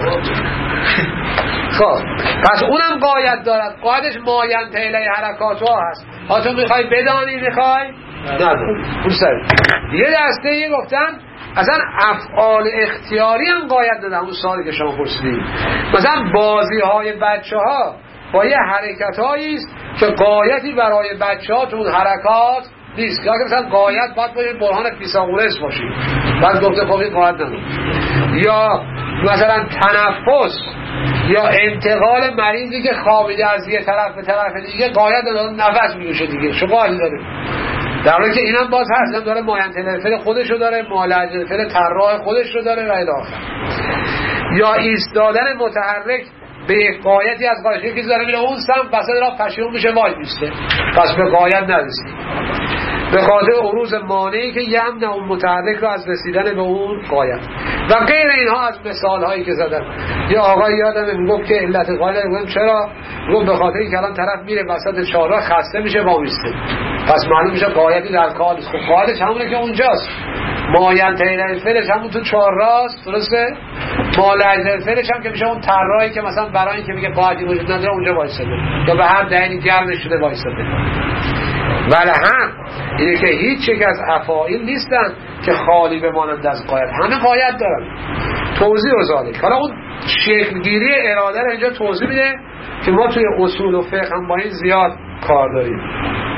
خب پس اونم قایت دارد. قایتش ماینت الیه حرکاتها هست. ها تو میخوای بدانی میخوای نداری. یه دسته یه گفتن اصلا افعال اختیاری هم قایت دادن. اون سوالی که شما پرسیدید مثلا بازی های بچه ها با یه حرکت هایی است که قایتی برای بچه ها تو اون حرکات نیست، که مثلا قایت باید باید برهان فیثاغورس باشی، بعد گفته خب این قایت نداره. یا مثلا تنفس یا انتقال مریضی که خوابیده از یه طرف به طرف دیگه قایت داره، نفس میکشه دیگه چه قایتی داره، در حالی که اینم باز هست، اینم داره ماینتنفل خودشو داره، مالجنفل طراح خودشو داره و الی آخر. یا ایستادن متحرک به یک قایتی از قایت، یکی داره میره اون سمت بسید را پشیون میشه وای میسته، پس به قایت نرسید به خاطر عروض مانعی که یمنع اون متحرک رو از رسیدن به اون قایت و غیر اینها از مثال هایی که زدن. یه آقای یادمه میگفت که علت قایت میگم چرا؟ میگم به خاطر اینکه الان طرف میره وسط چهارراه خسته میشه وامیسته، پس معلوم میشه قایتی در کار نیست. خب قایتش همونه که اونجاست، ماینت الیه فعلش همون تو چهارراه است، درسته؟ مالجنفل فعلش هم که میشه اون طراحی که مثلا برای اینکه میگه قایتی وجود نداره اونجا وایساده یا به هر دهنی گرمش شده وایساده. ولی هم اینه که هیچ یک از افاعیل نیستن که خالی بمانند از قایت، همه قایت دارن. توضیح و ذالک. حالا اون شکلگیری اراده رو اینجا توضیح میده که ما توی اصول و فقه هم با این زیاد کار داریم.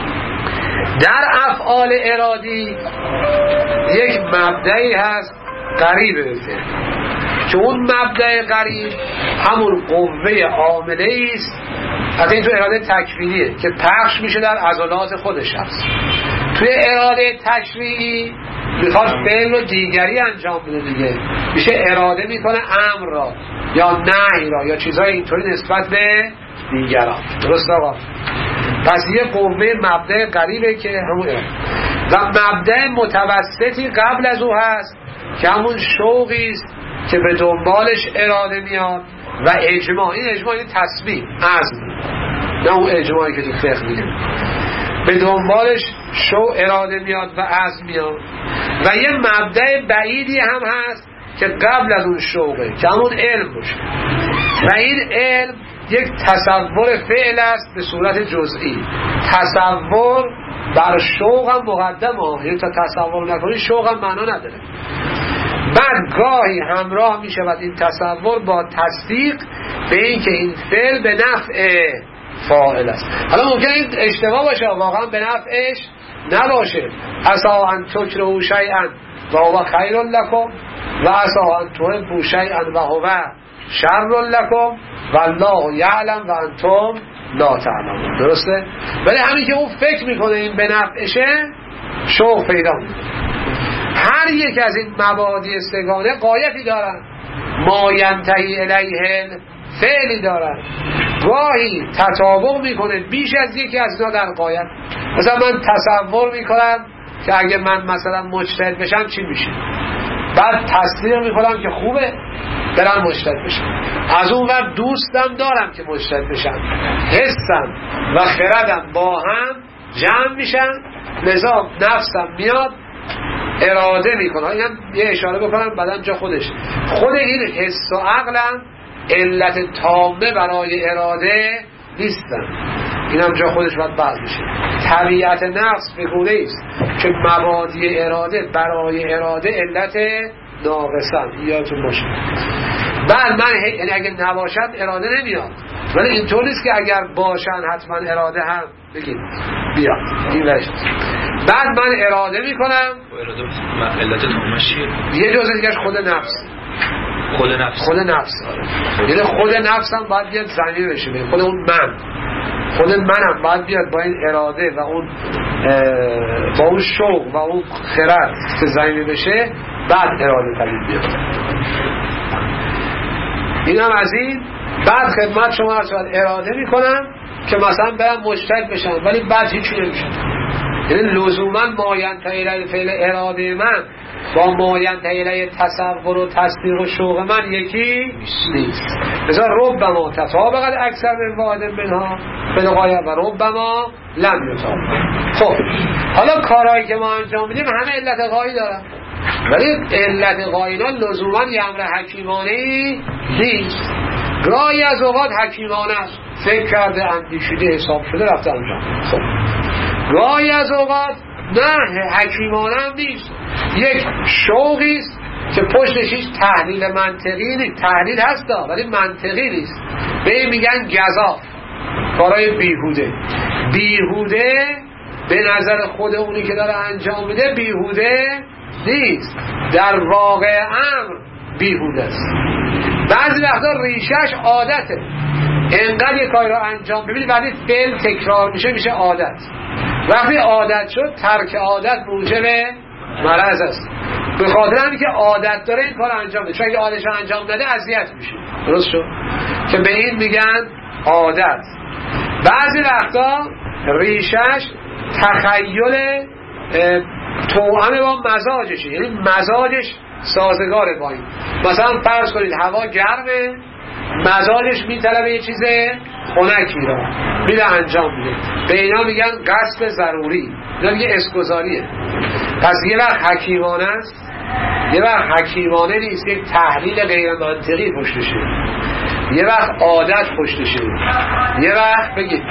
در افعال ارادی یک مبدعی هست قریب به فعل، که اون مبدأ قریب همون قوه عامله است. از این تو اراده تکوینیه که پخش میشه در عضلات خودش هست. توی اراده تشریعی میخواد فعل رو دیگری انجام بده دیگه، میشه اراده میکنه امر را یا نهی را یا چیزهای اینطوری نسبت به دیگران. درست آقا؟ پس یه قوه مبدأ قریبه که همون اراده، و مبدأ متوسطی قبل از او هست که همون شوقی است که به دنبالش اراده میاد و اجماع. این اجماع این تصمیم عزم، نه اون اجماعی که تو فقه میگه. به دنبالش شو اراده میاد و عزم میاد. و یه مبدأ بعیدی هم هست که قبل از اون شوقه که همون علم باشه، و این علم یک تصور فعل است به صورت جزئی. تصور بر شوق هم مقدمه، یعنی تا تصور نکنی شوق هم معنا نداره. بعد گاهی همراه می شود این تصور با تصدیق به این که این فعل به نفع فاعل است. حالا ممکن این اشتباه باشه، واقعا به نفعش نباشه. عسا ان تکرهوا شیئا و هو خیر لکم و عسا ان تحبوا شیئا و هو شر لکم والله یعلم و انتم لا تعلمون. درسته؟ ولی همین که اون فکر میکنه این به نفعشه، شوق پیدا میکنه. هر یک از این مبادی سگانه قایتی دارن، ما ینتهی الیه فعلی دارن. گاهی تطابق میکنه بیش از یکی از اینا در قایت. مثلا من تصور میکنم که اگه من مثلا مجتهد بشم چی میشه، بعد تصدیق میکنم که خوبه برم مجتهد بشم. از اون ور دوستم دارم که مجتهد بشم، حسم و خردم با هم جمع میشن، لذا نفسم میاد اراده میکنه. اینم یه اشاره بکنم بعدم جا خودش. خود این حس و عقلم علت تامه برای اراده نیستن، اینم جا خودش باید بحث میشه. طبیعت نفس به گونه است که مبادی اراده برای اراده علت ناقصن. یادتون باشه. بعد من یعنی اگه نباشد اراده نمیاد، ولی اینطور نیست که اگر باشن حتما اراده هم بگید بیا این ورش. بعد من اراده میکنم، اراده علت تامش چیه؟ یه جزء دیگهش خود نفس. خود نفس خود نفس آره. یعنی خود نفسم باید بیاد زمین بشه به خود اون من. خود منم باید بیاد با این اراده و اون با اون شوق و اون خرد که زمین بشه، بعد اراده پدید بیاد. اینم از این. بعد خدمت شما هست اراده میکنم که مثلا برم مجتهد بشم، ولی بعد هیچی نمیشه. یعنی لزوما ماینتهی الیه فعل اراده من با ماینتهی الیه تصور و تصدیق و شوق من یکی نیست. مثلا ربما تطابقت اکثر من واحد منها بالغایه و ربما لم یطابق. خب حالا کارهایی که ما انجام میدیم همه علت غایی دارن، ولی علت غایینا لزوما یه امر حکیمانه نیست. گاهی از اوقات حکیمانه است، فکر کرده اندیشیده حساب شده رفته انجام. خب گاهی از اوقات نه حکیمانه هم نیست، یک شوقی است که پشتش هیچ تحلیل منطقی نیست. تحلیل هست ولی منطقی نیست. به این میگن گزاف، کارهای بیهوده. بیهوده به نظر خود اونی که داره انجام میده بیهوده نیست، در واقع امر بیهوده است. بعضی وقتا ریشش عادته، انقدر یک کاری را انجام ببینید وقتی فعل تکرار میشه میشه عادت. وقتی عادت شد ترک عادت موجب مرض است، به خاطر همین که عادت داره این کار انجام بده. چون اگه عادتش انجام نده اذیت میشه. درست شد که به این میگن عادت. بعضی وقتا ریشش تخیل توأم با مزاجشه، یعنی مزاجش سازگاره با این. مثلا فرض کنید هوا گرمه، مزاجش میطلبه یه چیز خنکی را میره انجام میده، به اینا میگن قصد ضروری، اینا میگه اسکوزاریه. پس یه وقت حکیمانه است، یه وقت حکیمانه نیست، یک تحلیل غیر منطقی پشتشه، یه وقت عادت پشتشه، یه وقت بگید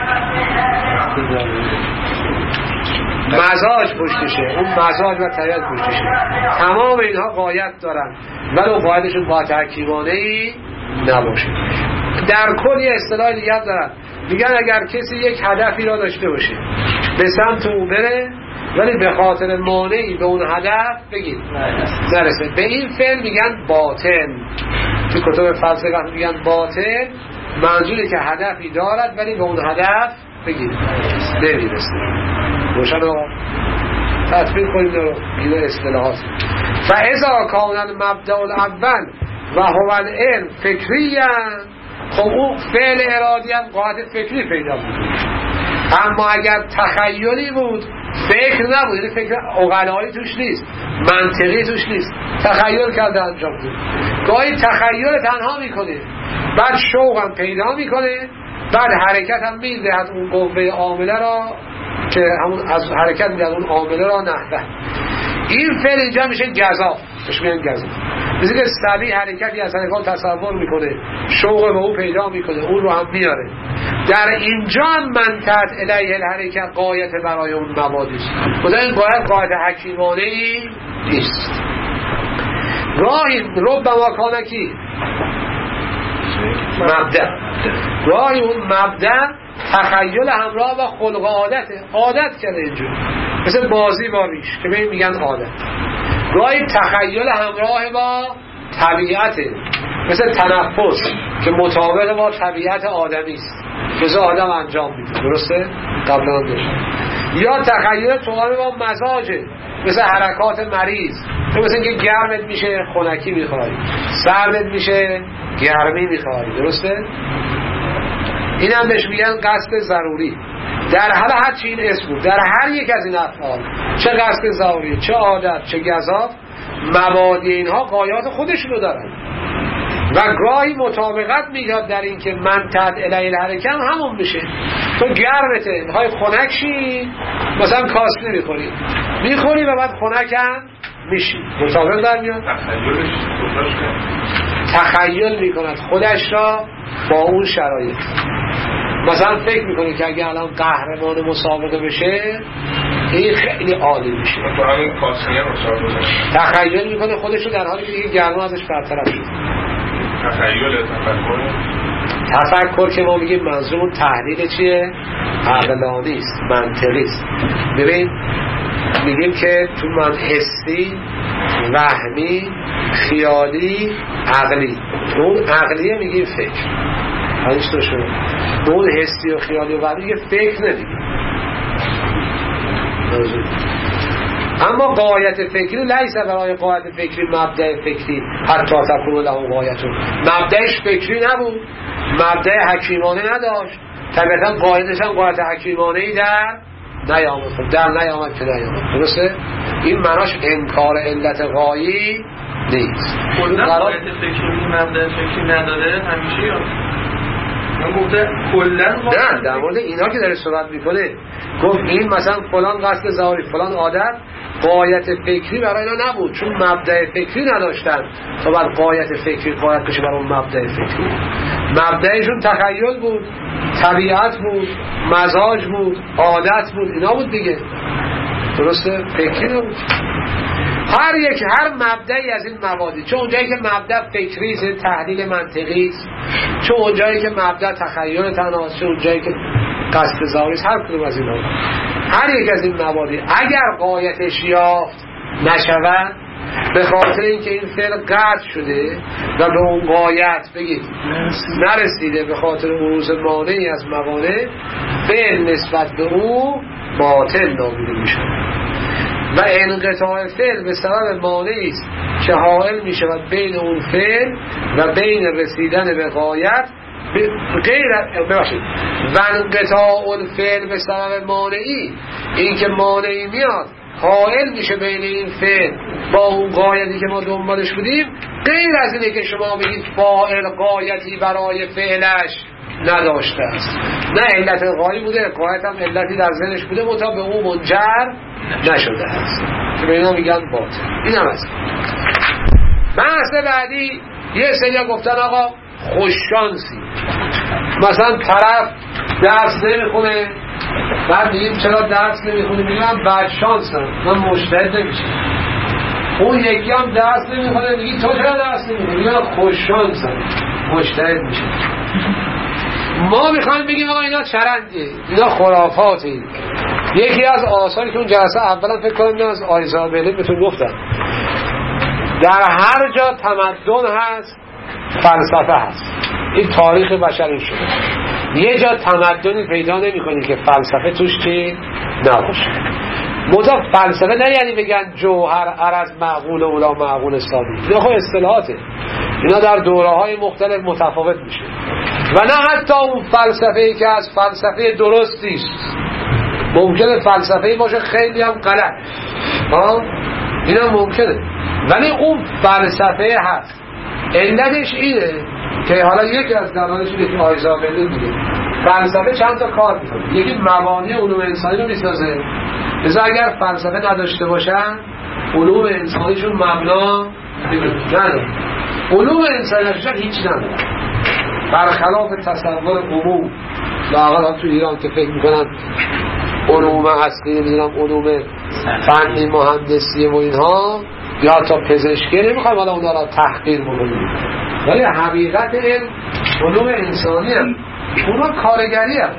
مزاج پشتشه، اون مزاج و طبیعت پشتشه. تمام اینها غایت دارن ولو غایتشون با حکیمانه‌ای نباشه. در کل یه اصطلاح دیگه دارن، میگن اگر کسی یک هدفی را داشته باشه به سمت اون بره ولی به خاطر مانعی به اون هدف بگید نرسه. به این فعل میگن باطن. تو کتب فلسفه میگن باطن، منظوری که هدفی دارد ولی به اون هدف بگید نمیرسه. روشن آقا تطبیق کنید رو این اصطلاحات. فاذا کان المبدأ الاول و هو العلم فکریا، خب اون فعل ارادی هم قاعد فکری پیدا بود. اما اگر تخیلی بود فکر نبود، یعنی فکر عقلایی توش نیست، منطقی توش نیست، تخیل کرده انجام بود. گاهی تخیل تنها میکنه بعد شوق هم پیدا میکنه، بعد حرکت هم میده از اون قوه عامله را که همون از حرکت میده اون عامله را نحوه. این فعل اینجا میشه گزاف، بهش میگن گزاف. مثل که سبی حرکتی از حرکات تصور میکنه، شوق به اون پیدا میکنه، اون رو هم میاره. در اینجا منطقه الیه الحرکت قایت برای اون مبادی است. خدا این قایت قایت حکیمانه ای نیست. راهی رب مکانکی مبدأ، راهی اون مبدأ تخیل همراه و خلق عادته، عادت کرده اینجور مثل بازی با ریش که بهیم میگن عادت. راهی تخیل همراه با طبیعته، مثل تنفس که مطابق با طبیعت آدمی است، جزء آدم انجام میده. درسته؟ قبلا هم داشت. یا تخیل توامه با مزاجه، مثل حرکات مریض، مثل اینکه گرمت میشه خنکی میخوایی، سردت میشه گرمی میخوایی. درسته؟ این هم بهش میگن قصد ضروری. در حال هر چی این اسم بود، در هر یک از این افعال، چه قصد ضروری، چه عادت، چه گزاف، مبادی اینها قایات خودشونو دارن و گاهی مطابقت میداد در این که من تحت الیه الحرکت همون میشه. تو گرمته میخوای خنک شی، مثلا کاسه میخوری میخوری و بعد خنک هم میشی، مطابق در میاد. تخیل میکند خودش را با اون شرایط. مثلا فکر میکنه که اگه الان قهرمان مسابقه بشه این خیلی عالی میشه، تخیل میکنه خودش رو در حالی که دیگه گرما ازش برطرف شد. تخیل تفکر تفکر که ما میگیم منظور تحلیل چیه؟ عقلانی است، منطقی است. ببین میگیم که تو من حسی، وهمی، خیالی، عقلی. اون عقلیه میگیم فکر، همینش تو شما. اون حسی و خیالی و وهمی میگه فکر نمیگیم. اما قایت فکری لیس برای قایت فکری مبدأ فکری حتی تکون له قایتون. مبدأش فکری نبود، مبدأ حکیمانه نداشت، طبیعتا قایتش هم قایت حکیمانه‌ای در نیامد، در نیامد که نیامد. درسته؟ این معناش انکار علت غایی نیست. کلا قایت فکری مبدأ فکری نداره همیشه یا گفته کلا نه، در مورد اینا که داره صحبت میکنه گفت این مثلا فلان قصد ضروری، فلان عادت قایت فکری برای اینا نبود چون مبدأ فکری نداشتن، تا بعد قایت فکری قایت بشه برای اون مبدأ فکری. مبدأشون تخیل بود، طبیعت بود، مزاج بود، عادت بود، اینا بود دیگه. درسته؟ فکری نبود. هر یک هر مبدأی از این مبادی، چون اونجایی که مبدأ فکری است تحلیل منطقی است، چون اونجایی که مبدأ تخیل تناست، چون اونجایی که قصد ظاهری است، هر کدوم از اینا هر یک از این مبادی اگر قایتش یافت نشود به خاطر اینکه این فعل قطع شده و به اون قایت بگید نرسیده به خاطر بروز مانعی از موانع، فعل نسبت به او باطل نامیده میشه و انقطاع فعل به سبب مانعی است که حائل می شود بین اون فعل و بین رسیدن به غایت غیر ببخشید و انقطاع الفعل به سبب مانعی، این که مانعی میاد حائل میشه بین این فعل با اون غایتی که ما دنبالش بودیم، غیر از اینه که شما بگید فاعل غایتی برای فعلش نداشته است. نه علت غایی بوده، غایت هم علتی در ذهنش بوده متا به اون منجر نشده است که به اینا میگن باطل. این هم هست. بحث بعدی یه سری گفتن آقا خوششانسی، مثلا طرف درس نمیخونه، بعد میگیم چرا درس نمیخونی؟ میگم بد شانسم، من مجتهد نمیشم. اون یکی هم درس نمیخونه، میگی تو چرا درس نمیخونی؟ میگم خوششانسم، مجتهد میشم. ما میخوایم بگیم آقا اینا چرندیه، اینا خرافاتی، یکی از آثاری که اون جلسه اولا فکر کنم از آیزابلی بهتون گفتم، در هر جا تمدن هست فلسفه هست. این تاریخ بشری شده، یه جا تمدنی پیدا نمی کنی که فلسفه توش چی نباشه. موضوع فلسفه نه یعنی بگن جوهر عرض معقول اولا معقول ثابت، اینا خب اصطلاحاته، اینا در دوره‌های مختلف متفاوت میشه. و نه حتی اون فلسفه‌ای که از فلسفه درستی است، ممکنه فلسفه‌ای باشه خیلی هم غلط، ها اینا ممکنه، ولی اون فلسفه هست. علتش اینه که حالا یکی از دلایلش اینه که آیزابلی میگه فلسفه چند تا کار میکنه. یکی مبانی علوم انسانی رو میسازه، لذا اگر فلسفه نداشته باشن علوم انسانیشون مبنا نداره. علوم انسانی نداشتن هیچ نداره، برخلاف تصور عموم لااقل تو ایران که فکر میکنن علوم اصلی نمیدونم علوم فنی مهندسی و اینها یا تا پزشکی نمیخوایم حالا اونا را تحقیر بکنیم، ولی حقیقت علم علوم انسانی هم اونا کارگری هم.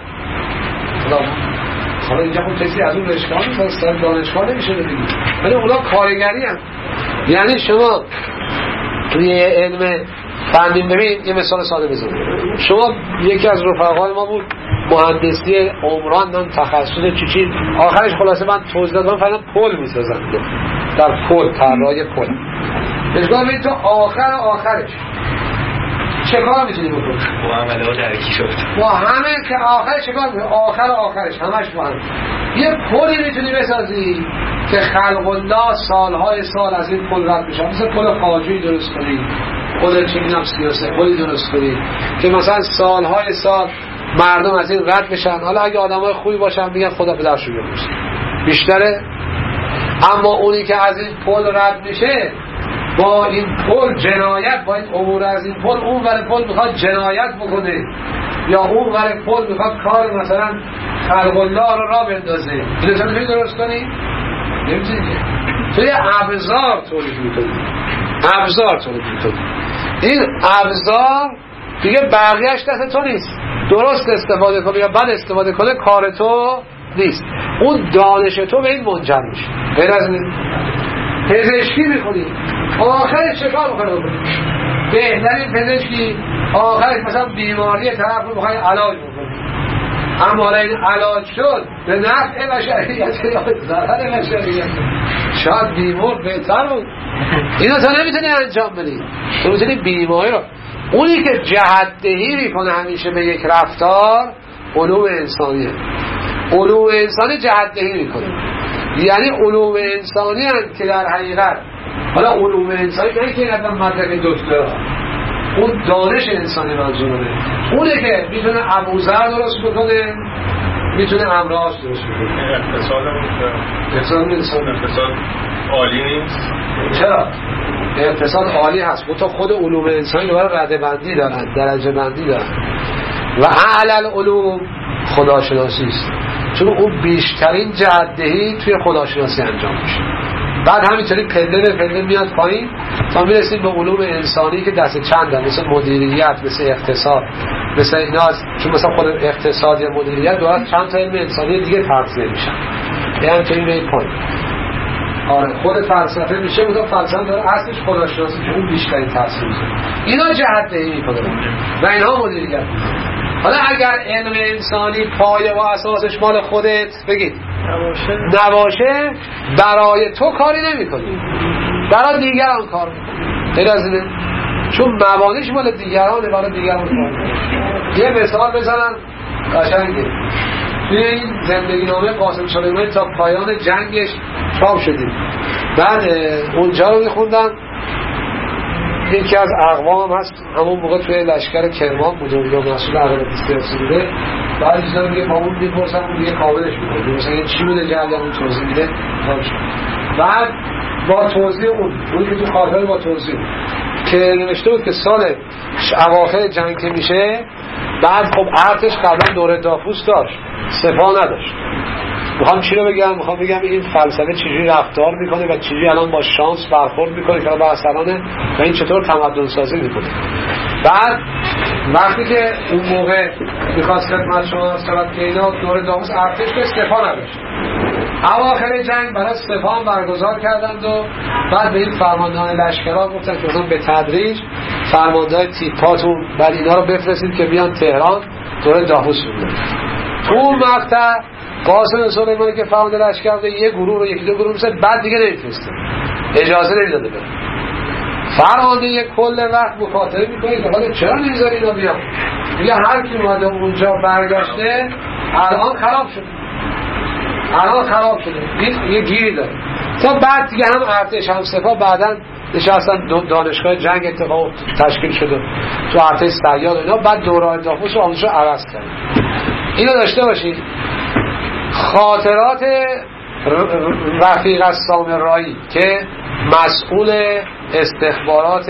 حالا اینجا خود کسی از اون رشکه میکنه سر دانشگاه نمیشه بگیم، ولی اونا کارگری هم. یعنی شما توی علم فنی ببین یه مثال ساده بزنیم، شما یکی از رفقای ما بود مهندسی عمران من تخصص چی چی آخرش خلاصه من توضیح دادم فعلا پل میسازن در پل طراحی پل. بسیار ببین تو آخر آخرش چه کار میتونی بکنی؟ با عمله درکی شد با همه که آخرش چه کار میتونی؟ آخر آخرش همش با هم یه پلی میتونی بسازی که خلق الله سالهای سال از این پل رد میشن، مثل پل خواجوی درست کنی، پل چه میدونم سیاسه پلی درست کنی که مثلا سالهای سال مردم از این رد بشن. حالا اگه آدمای خوبی باشن میگن خدا پدرشو بیامرزه بیشتره، اما اونی که از این پل رد میشه با این پل جنایت، با این امور از این پل اون ور پل میخواد جنایت بکنه یا اون ور پل میخواد کار مثلا خلق الله رو را بندازه، این اصلا نمیتونی درست کنی؟ نمیتونی که توی ابزار تولید میکنی، ابزار تولید میکنی. این ابزار دیگه بقیهش دست تو نیست، درست استفاده کنی یا بد استفاده کنه کار تو نیست، اون دانش تو به این منجر میشه. غیر از این پزشکی میکنی آخرش چه کار میکنی؟ بهترین پزشکی آخرش مثلا بیماری طرف رو میخوای علاج بکنی، اما حالا این علاج شد به نفع بشریت یا ضرر بشریت، شاید بیمار بهتر بود. اینا تا نمیتونی انجام بدی، تو میتونی بیماری رو. اونی که جهت‌دهی میکنه همیشه به یک رفتار علوم انسانیه. علوم انسانی جهت‌دهی میکنه، یعنی علوم انسانی هست که در حقیقت حالا علوم انسانی نه که قدم مدرک دکترا، اون دانش انسانی منظوره، اونه که میتونه ابوذر درست بکنه، میتونه امراض درست بکنه. اقتصاد هم اقتصاد انسان اقتصاد عالی نیست. چرا؟ اقتصاد عالی هست، تو خود علوم انسانی رو رده بندی دارن، درجه بندی دارن و اعلی العلوم خداشناسی است، چون اون بیشترین جهت‌دهی توی خداشناسی انجام میشه. بعد همینطوری پله به پله میاد پایین تا میرسیم به علوم انسانی که دست چنده، مثل مدیریت، مثل اقتصاد، مثل اینا. چون مثلا خود اقتصاد یا مدیریت دو چند تا علم انسانی دیگه تغذیه میشن، یعنی تو این پایین. آره خود فلسفه میشه، بودم فلسفه داره اصلش خداشناسی که اون بیشترین تاثیر میذاره. اینا جهت‌دهی میکنه و اینها مدیریت. حالا اگر علم انسانی پایه و اساسش مال خودت بگید نباشه, نباشه برای تو کاری نمی کنی، برای دیگران کار میکنی. غیر از اینه، چون مبانیش مال دیگرانه، برای دیگران کار میکنی. یه مثال بزنم قشنگه، توی این زندگی نامه قاسم سلیمانی تا پایان جنگش چاپ شدیم. بعد اونجا رو میخوندم، یکی از اقوام هست همون موقع توی لشکر کرمان بود، اونجا مسئول عقیدت سیاسی بوده. بعد اینا میگه پامون میپرسن، اون دیگه کاملش میکنه، مثلا یه چی بوده جریان اون توضیح میده. بعد با توضیح اون اونی که تو خاطر با توضیح که نوشته بود که سال اواخر جنگ که میشه، بعد خب ارتش قبلا دوره دافوس داشت، سپاه نداشت. میخوام چی رو بگم؟ میخوام بگم این فلسفه چجوری رفتار میکنه و چجوری الان با شانس برخورد میکنه که با اصلانه و این چطور تمدن سازی میکنه. بعد وقتی که اون موقع میخواست خدمت شما عرض کرد که اینا دور داموس ارتش به سپاه نداشت، اواخر جنگ برای سپاه برگزار کردند و بعد به این فرماندهان لشکرها گفتن که مثلا به تدریج فرماندهای تیپاتون بعد اینا رو بفرستید که بیان تهران دور داموس رو بدن. تو اون مقطع قاسم سلیمانی که فرمانده لشکر بوده یه گروه رو یکی دو گروه میشه، بعد دیگه نمیفرسته، اجازه نمیداده بره. فرمانده یک کل وقت مخاطره میکنه که حالا چرا نمیذاری اینا بیان؟ میگه هر کی اومده اونجا برگشته الان خراب شده، الان خراب شده، یه گیری داره. تا بعد دیگه هم ارتش هم سپاه بعدن نشستن دانشگاه جنگ اتفاق تشکیل شده تو ارتش سیاد اینا، بعد دوران دافوس رو آموزش عوض کرد. اینو داشته باشید. خاطرات رفیق از سامرایی که مسئول استخبارات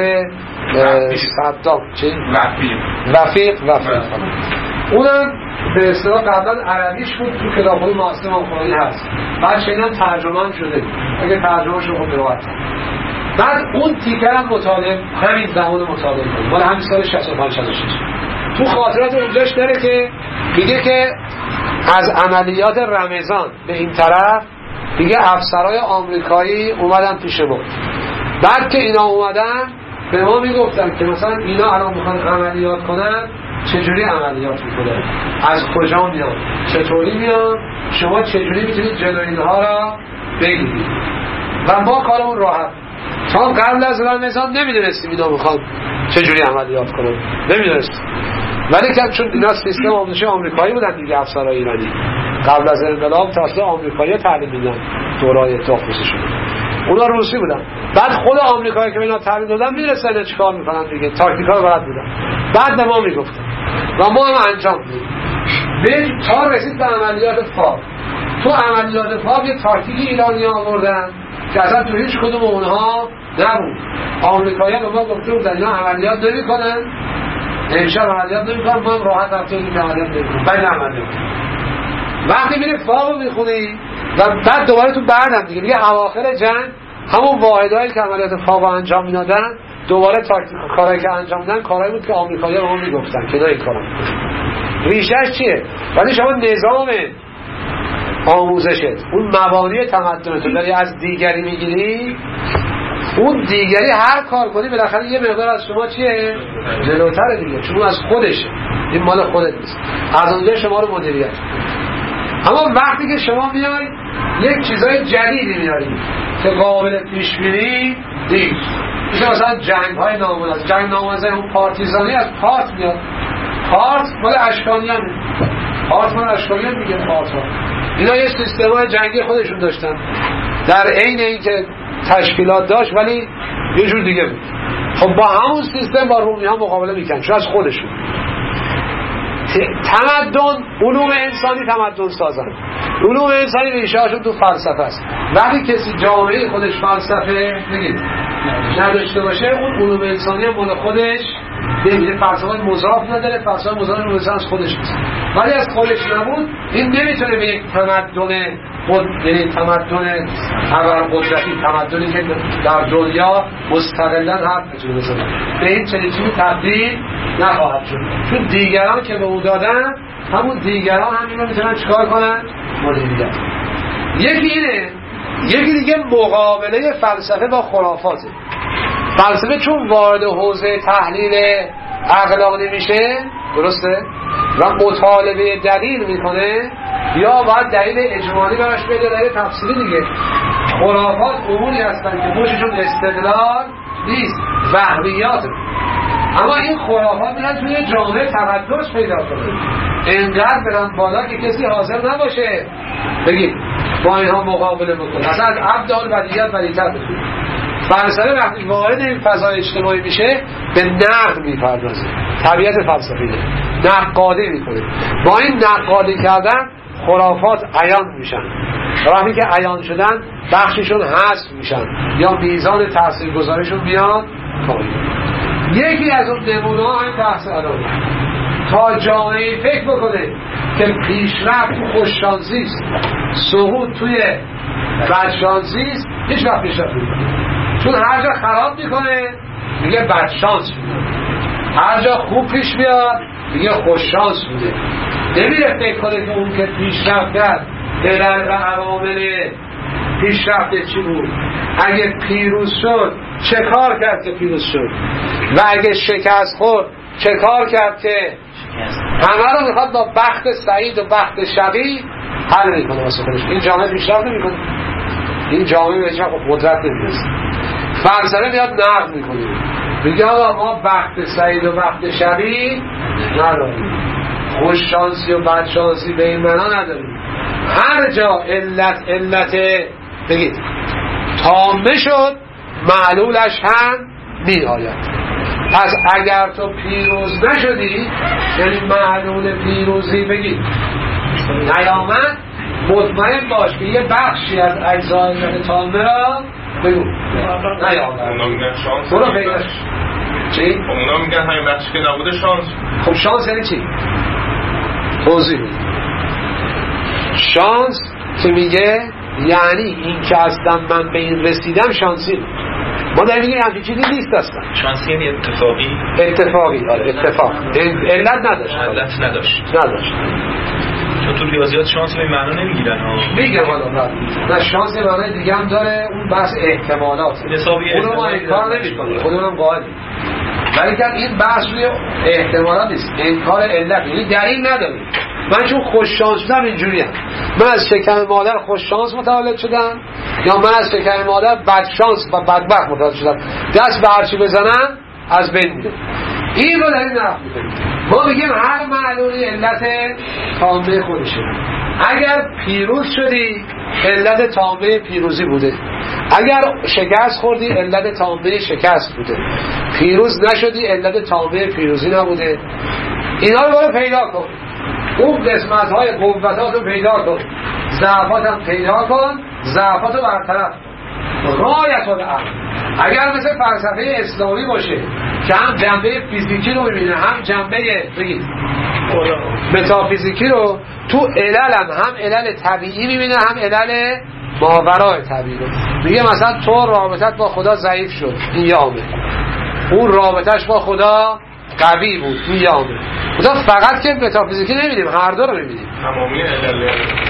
صدام چی؟ رفیق رفیق رفیق اونم به اصطلاح قبلا عربیش بود، تو کتاب‌های معاصر امام‌خمینی هست، بعد شنیدم ترجمه هم شده، اگه ترجمه شده خب بروت. بعد اون تیکر هم مطالب همین زمان مطالب بود، مال همین سال شصت و پنج شصت و شش. تو خاطرات اونجاش داره که میگه که از عملیات رمضان به این طرف دیگه افسرهای آمریکایی اومدن پیش ما. بعد که اینا اومدن به ما میگفتن که مثلا اینا الان میخوان عملیات کنن، چجوری عملیات میکنن، از کجا میان، چطوری میان، شما چجوری میتونید جلوی اینها را بگیرید. و ما کارمون راحت، تا قبل از رمضان نمیدونستیم اینا میخوان چجوری عملیات کنن، نمیدونستیم. ولی که چون اینا سیستم آموزشی آمریکایی بودن دیگه، افسرهای ایرانی قبل از انقلاب توسط آمریکایی تعلیم میدن دورای تخصصشون، اونا روسی بودن. بعد خود آمریکایی که اینا تعلیم دادن میرسن چیکار میکنن دیگه، تاکتیکا رو بلد بودن. بعد به ما میگفتن و ما هم انجام میدیم. به تا رسید به عملیات فاو. تو عملیات فاو یه تاکتیکی ایرانی آوردن که اصلا تو هیچ کدوم اونها نبود. آمریکایی به ما گفته بودن اینا عملیات نمیکنن، امشب عملیات نمیکنن، ما هم راحت رفتیم که عملیات نمیکنن. بعد عملیات وقتی میری فاو میخونی و بعد دوباره تو بردم دیگه میگه اواخر جنگ همون واحدهایی که عملیات فاو انجام میدادن دوباره تاکتیک کارهایی که انجام میدن کارهایی بود که آمریکایی‌ها به ما میگفتن که نه این کارا میکنن. ریشش چیه؟ ولی شما نظام آموزشت، اون مبانی تمدنت داری از دیگری میگیری، اون دیگری هر کار کنی بالاخره یه مقدار از شما چیه؟ جلوتره دیگه، چون از خودشه، این مال خودت نیست، از اونجا شما رو مدیریت. اما وقتی که شما میای یک چیزای جدیدی میاری که قابل پیش بینی نیست، میشه مثلا جنگ های نامنظم، جنگ نامنظم اون پارتیزانی از پارت میاد، پارت مال اشکانیان، پارت مال اشکانیان میگه پارت ها. اینا یه سیستم های جنگی خودشون داشتن در عین این که تشکیلات داشت ولی یه جور دیگه بود. خب با همون سیستم با رومی ها مقابله میکن، چون از خودشون. تمدن، علوم انسانی تمدن سازن. علوم انسانی ریشه هاشون تو فلسفه است. وقتی کسی جامعه خودش فلسفه نگید نداشته باشه، اون علوم انسانی هم مال خودش نمیده، فلسفه مضاف نداره، فلسفه مضاف نداره، از خودش نیست. ولی از خودش نبود این نمیتونه به یک تمدن خود، یعنی تمدن اول قدرتی، تمدنی که در دنیا مستقلا حرف بتونه بزنه، به این چنین چیزی تبدیل نخواهد شد، چون دیگران که به او دادن همون دیگران هم اینو میتونن چیکار کنن؟ مدیریت. یکی اینه، یکی دیگه مقابله فلسفه با خرافاته. فلسفه چون وارد حوزه تحلیل عقلانی میشه، درسته؟ و مطالبه دلیل میکنه، یا باید دلیل اجمالی براش بده، دلیل تفصیلی دیگه. خرافات اموری هستن که موششون استدلال نیست، وهمیاته. اما این خرافات میرن توی جامعه تقدس پیدا کنه، انقدر برن بالا که کسی حاضر نباشه بگید با اینها مقابله بکنه، اصلا از ابدال بدیت بدیتر بکنه. فلسفه وقتی وارد این فضای اجتماعی میشه به نقد میپردازه، طبیعت فلسفیه، نقادی میکنه. با این نقادی کردن خرافات عیان میشن، وقتی که عیان شدن بخششون حذف میشن یا میزان تاثیرگذاریشون میاد پایین. یکی از اون نمونه ها این بحث علامه. تا جامعه فکر بکنه که پیشرفت تو خوششانسی است، صعود توی بدشانسی است، هیچ وقت پیشرفت نمی‌کنه، چون هر جا خراب میکنه میگه بدشانس میکنه. هر جا خوب پیش بیاد دیگه خوش شانس بوده. نمیره فکر کنه که اون که پیشرفت کرد علل و عوامل پیشرفت چی بود، اگه پیروز شد چه کار کرد که پیروز شد و اگه شکست خورد چه کار کرد که همه رو میخواد با بخت سعید و بخت شقی حل میکنه واسه خودش. این جامعه پیشرفت نمیکنه، این جامعه به هیچ قدرت نمیرسه. فلسفه میاد نقد میکنه، میگه آقا ما بخت سعید و بخت شقی نداریم، خوش شانسی و بد شانسی به این معنا نداریم. هر جا علت علت بگید تامه شد معلولش هم می آید. پس اگر تو پیروز نشدی یعنی معلول پیروزی بگید نیامد، مطمئن باش که یه بخشی از اجزای علت تامه را بگو نیامد. اونا میگن شانس، برو پیداش چی؟ اونا میگن همین بخشی که نبوده شانس. خب شانس یعنی چی؟ توضیح بده. شانس که میگه یعنی این که اصلا من به این رسیدم شانسی بود. ما داریم میگیم همچین چیزی نیست اصلا. شانسی یعنی اتفاقی. اتفاقی آره اتفاق. علت نداشت. علت نداشت. نداشت. چون تو ریاضیات شانس به معنا نمیگیرن ها. میگم حالا نه شانس به معنای دیگه هم داره، اون بحث احتمالات. اون رو ما انکار نمی‌کنیم، خودمون قائلیم. ولی که این بحث روی احتمالات نیست، انکار علت، یعنی دلیل نداریم. من چون خوش شانس شدم اینجوریم، من از شکم مادر خوش شانس متولد شدم یا من از شکم مادر بد شانس و بدبخت متولد شدم، دست به هرچی بزنم از بین میره. این رو داریم نرخ میکنیم. ما میگیم هر معلولی علت تامه خودشه. اگر پیروز شدی علت تامه پیروزی بوده، اگر شکست خوردی علت تامه شکست بوده، پیروز نشدی علت تامه پیروزی نبوده. اینا رو باید پیدا کن، اون قسمت های قوتات رو پیدا کن، ضعفات هم پیدا کن، ضعفات رو برطرف کن. رایت الامر. اگر مثل فلسفه اسلامی باشه که هم جنبه فیزیکی رو میبینه هم جنبه بگید متافیزیکی رو، تو علل هم هم علل طبیعی میبینه هم علل ماورای طبیعی رو. میگه مثلا تو رابطت با خدا ضعیف شد، این یه عامل، اون رابطش با خدا قوی بود، این یه عامل. خدا فقط که متافیزیکی نمیدیم، هر دو رو میبینیم. تمامی علل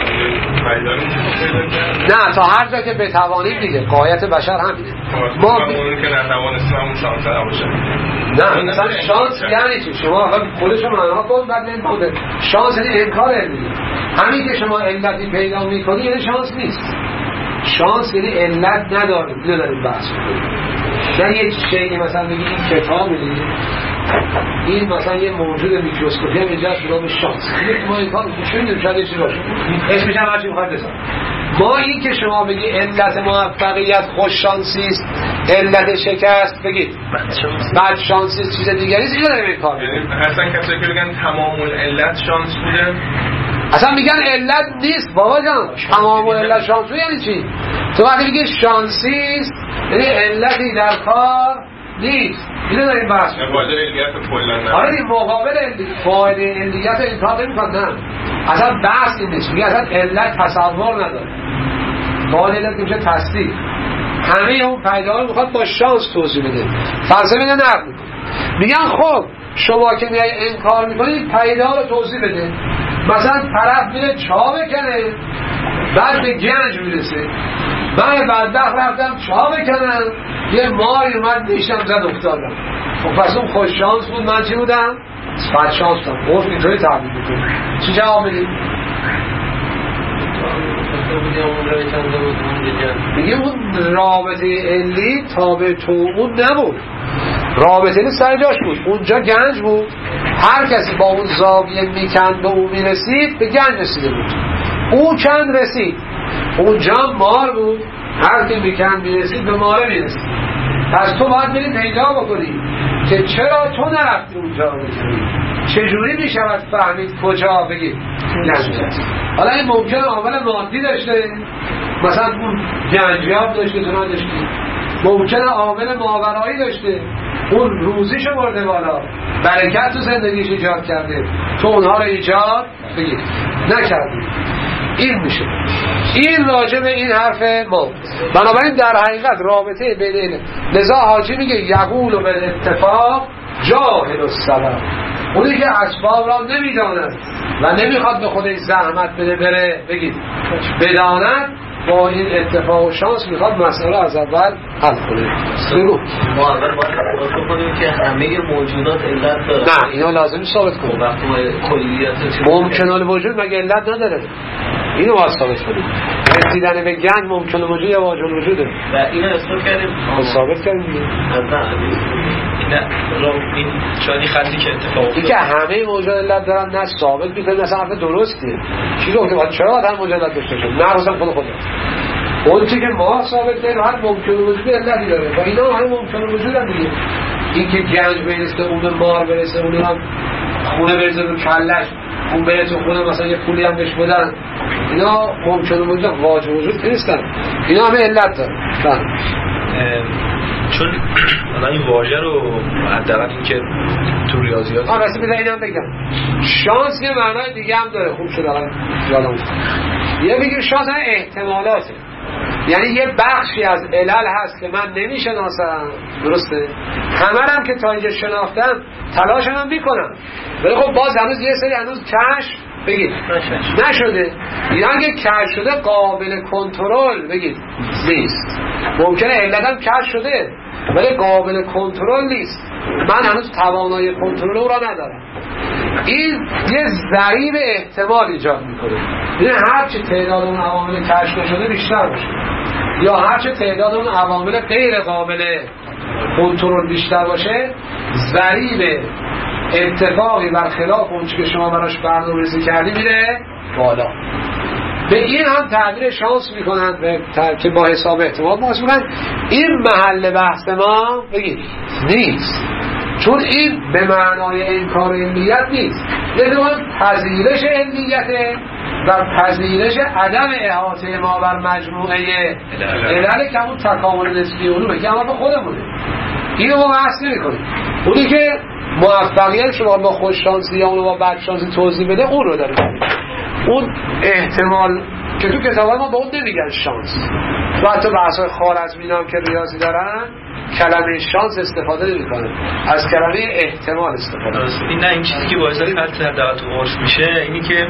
نه تا هر جا که بتوانیم دیگه، قایت بشر همینه. ما اون که نتوانستیم همون شانس نباشه. نه مثلا شانس یعنی چی؟ شما خودشون معنا کن بعد نمی‌خوده. شانس یعنی انکار علمی. همین که شما علتی پیدا می‌کنی یعنی شانس نیست. شانس یعنی علت نداره. اینو داریم بحث می‌کنیم. نه یک شیء مثلا بگی این کتاب می‌دی، این مثلا یه موجود میکروسکوپی هم اینجا شده به شانس. دیگه ما این کار می‌کنیم شاید چیزی باشه. اسمش هم هرچی می‌خواد بزن. ما این که شما بگی علت موفقیت خوش شانسی است، علت شکست بگید بد شانسی چیز دیگری است، اینو نمی‌کنیم کار. اصلا کسایی که بگن تمام علت شانس بوده، اصلا میگن علت نیست بابا جان. تمام علت شانس بوده یعنی چی؟ تو وقتی میگی شانسی است یعنی علتی در کار نیست. اینو داریم بحث می‌کنیم. فایده علیت کلا نه. آره این مقابل فایده علیت انکار نمی‌کنن. اصلا بحث این نیست. میگه اصلا علت تصور نداره. فایده علت میشه تصدیق. همه اون پیدا رو میخواد با شانس توضیح بده. فلسفه میگه نقد میکنه. میگن خب شما که میای انکار میکنید پیدا رو توضیح بده. مثلا طرف میره چا بکنه بعد به گنج میرسه. من بدبخت رفتم چا بکنم یه ماری اومد نیشم زد افتادم. خب پس اون خوش شانس بود، من چی بودم؟ بد شانس بودم. قرص اینطوری تعبیر میکنه. چی جواب میدید؟ میگه اون رابطه علی تابع تو اون نبود، رابطه علی سر جاش بود، اونجا گنج بود. هر کسی با اون زاویه میکند به اون میرسید به گنج رسیده بود. اون چند رسید، اونجا مار بود، هر کی میکند میرسید به ماره میرسید. پس تو باید بری پیدا بکنی که چرا تو نرفتی اونجا بکنی، چجوری میشود فهمید کجا بگید گنج است. حالا این ممکنه عامل مادی داشته، مثلا اون گنجیاب داشته تو نداشتی، ممکنه عامل ماورایی داشته، اون روزیشو برده بالا، برکت تو زندگیش ایجاد کرده، تو اونها رو ایجاد بگید نکردی. این میشه این راجع به این حرف ما. بنابراین در حقیقت رابطه بین لذا حاجی میگه یقول و به اتفاق جاهل السبب، اونی که اسباب را نمیداند و نمیخواد به خودش زحمت بده بره بگید بداند، با این اتفاق و شانس میخواد مسئله از اول حل کنه. بگو ما اول باید ثابت کنیم که همه موجودات علت داره. نه اینا لازمی ثابت کنیم. مفهوم کلیت ممکن الوجود مگه علت نداره؟ اینو باید ثابت کنیم. رسیدن به گنج ممکن الوجود یا واجب الوجوده و اینو اثبات کردیم. ثابت کردیم دیگه. نه این شاید خطی که اتفاق افتاد که همه موجودات علت دارن نه ثابت میکنه مثلا حرف درستیه. چی گفته باید چرا آدم موجودات علت داشته باشه؟ نه مثلا خود خود اون چی که ما ثابت کردیم هر ممکن الوجود علتی داره و اینا همه ممکن الوجود هم دیگه. این که گنج برسه اون به مار برسه اون هم خونه برسه رو کلش اون بره تو خونه مثلا یه پولی هم بهش بدن، اینا ممکن الوجود واجب الوجود نیستن، اینا همه علت دارن. چون الان این واژه رو حداقل این که تو ریاضیات آ واسه بذار اینم بگم شانس یه معنای دیگه هم داره. خوب شد الان یادم یه میگیم شانس احتمالاته، یعنی یه بخشی از علل هست که من نمیشناسم، درسته؟ همه هم که تا اینجا شناختم تلاشم هم میکنم ولی خب باز هنوز یه سری هنوز کشف بگید نشده، یا اگه کشف شده قابل کنترل بگید نیست. ممکنه علتم کشف شده ولی قابل کنترل نیست، من هنوز توانایی کنترل او را ندارم. این یه ضریب احتمال ایجاد میکنه، یعنی هرچی تعداد اون عوامل کشف شده بیشتر باشه یا هرچی تعداد اون عوامل غیر قابل کنترل بیشتر باشه، ضریب اتفاقی برخلاف اون چیزی که شما براش برنامه‌ریزی کردی میره بالا. به این هم تعبیر شانس میکنن به که با حساب احتمال محاسب میکنن. این محل بحث ما بگید نیست، چون این به معنای انکار علیت نیست، لذا پذیرش علیته و پذیرش عدم احاطه ما بر مجموعه علل که همون تکامل نسبی علومه که همه به خودمونه. اینو ما بحث نمی‌کنیم. اونی که موفقیت شما با خوششانسی یا اونو با بدشانسی توضیح بده اون رو داره. اون احتمال که تو کتابای ما به اون نمیگن شانس. تو حتی بحث‌های خوارزمی هم که ریاضی دارن کلمه شانس استفاده نمی‌کنه، از کلمه احتمال استفاده می‌کنه. این نه این چیزی که باعث خلط در تو عرف میشه اینی که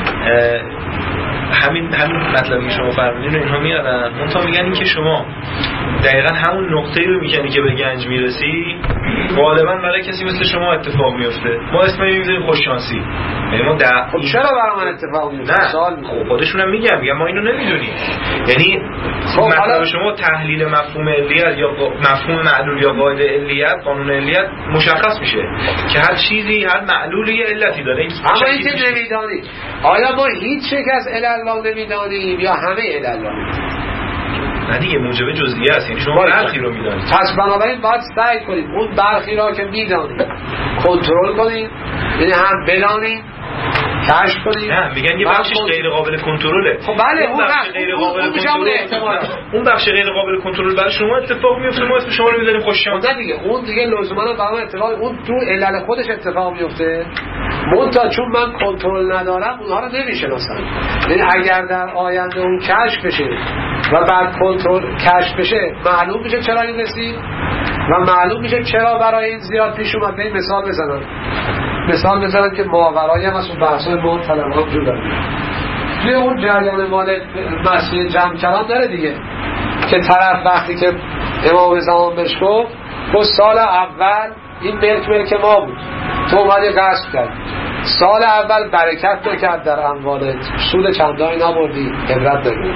همین همین مطلبی که شما فرمودین رو اینها میارن، منتها میگن این که شما دقیقاً همون نقطه‌ای رو میکنی که به گنج میرسی غالباً برای کسی مثل شما اتفاق میفته. ما اسمش میذاریم خوششانسی. یعنی ما در خب چرا برای من اتفاق میفته؟ سوال میکنم. خب خودشون هم میگن میگن ما اینو نمیدونیم. یعنی خب مطلب شما تحلیل مفهوم علیت یا مفهوم معلول یا قاعده علیت، قانون علیت مشخص میشه که هر چیزی هر معلولی یه علتی داره. اما این که نمیدونی آیا ما هیچ یک از علل را نمیدونیم یا همه علل را نمیدونیم؟ نه دیگه موجب جزئیه است، یعنی شما برخی رو میدونید. پس بنابراین باید سعی کنید اون برخی را که میدونید کنترل کنید، یعنی هم بدانید کشف کنید. نه میگن یه بخشش غیر قابل کنترله. خب بله اون بخش غیر قابل کنترل، اون بخش غیر قابل کنترل برای شما اتفاق میفته، ما اسم شما رو میذاریم خوششانس. نه دیگه اون دیگه لزوما برای اتفاق اون تو علل خودش اتفاق میفته، منتها چون من کنترل ندارم اونها رو نمیشناسم. یعنی اگر در آینده اون کشف بشه و بعد کنترل کشف بشه معلوم میشه چرا این رسید و معلوم میشه چرا برای این زیاد پیش اومد. این مثال بزنم مثال بزنم که ماورایی هم از اون بحثای ما طلبان جور داریم. توی اون جریان مال مسیح جمع کلام داره دیگه که طرف وقتی که امام زمان بهش گفت گفت سال اول این ملک ملک ما بود، تو اومدی غصب کرد، سال اول برکت تو کرد در اموالت، سود چندانی نبردی، عبرت داری،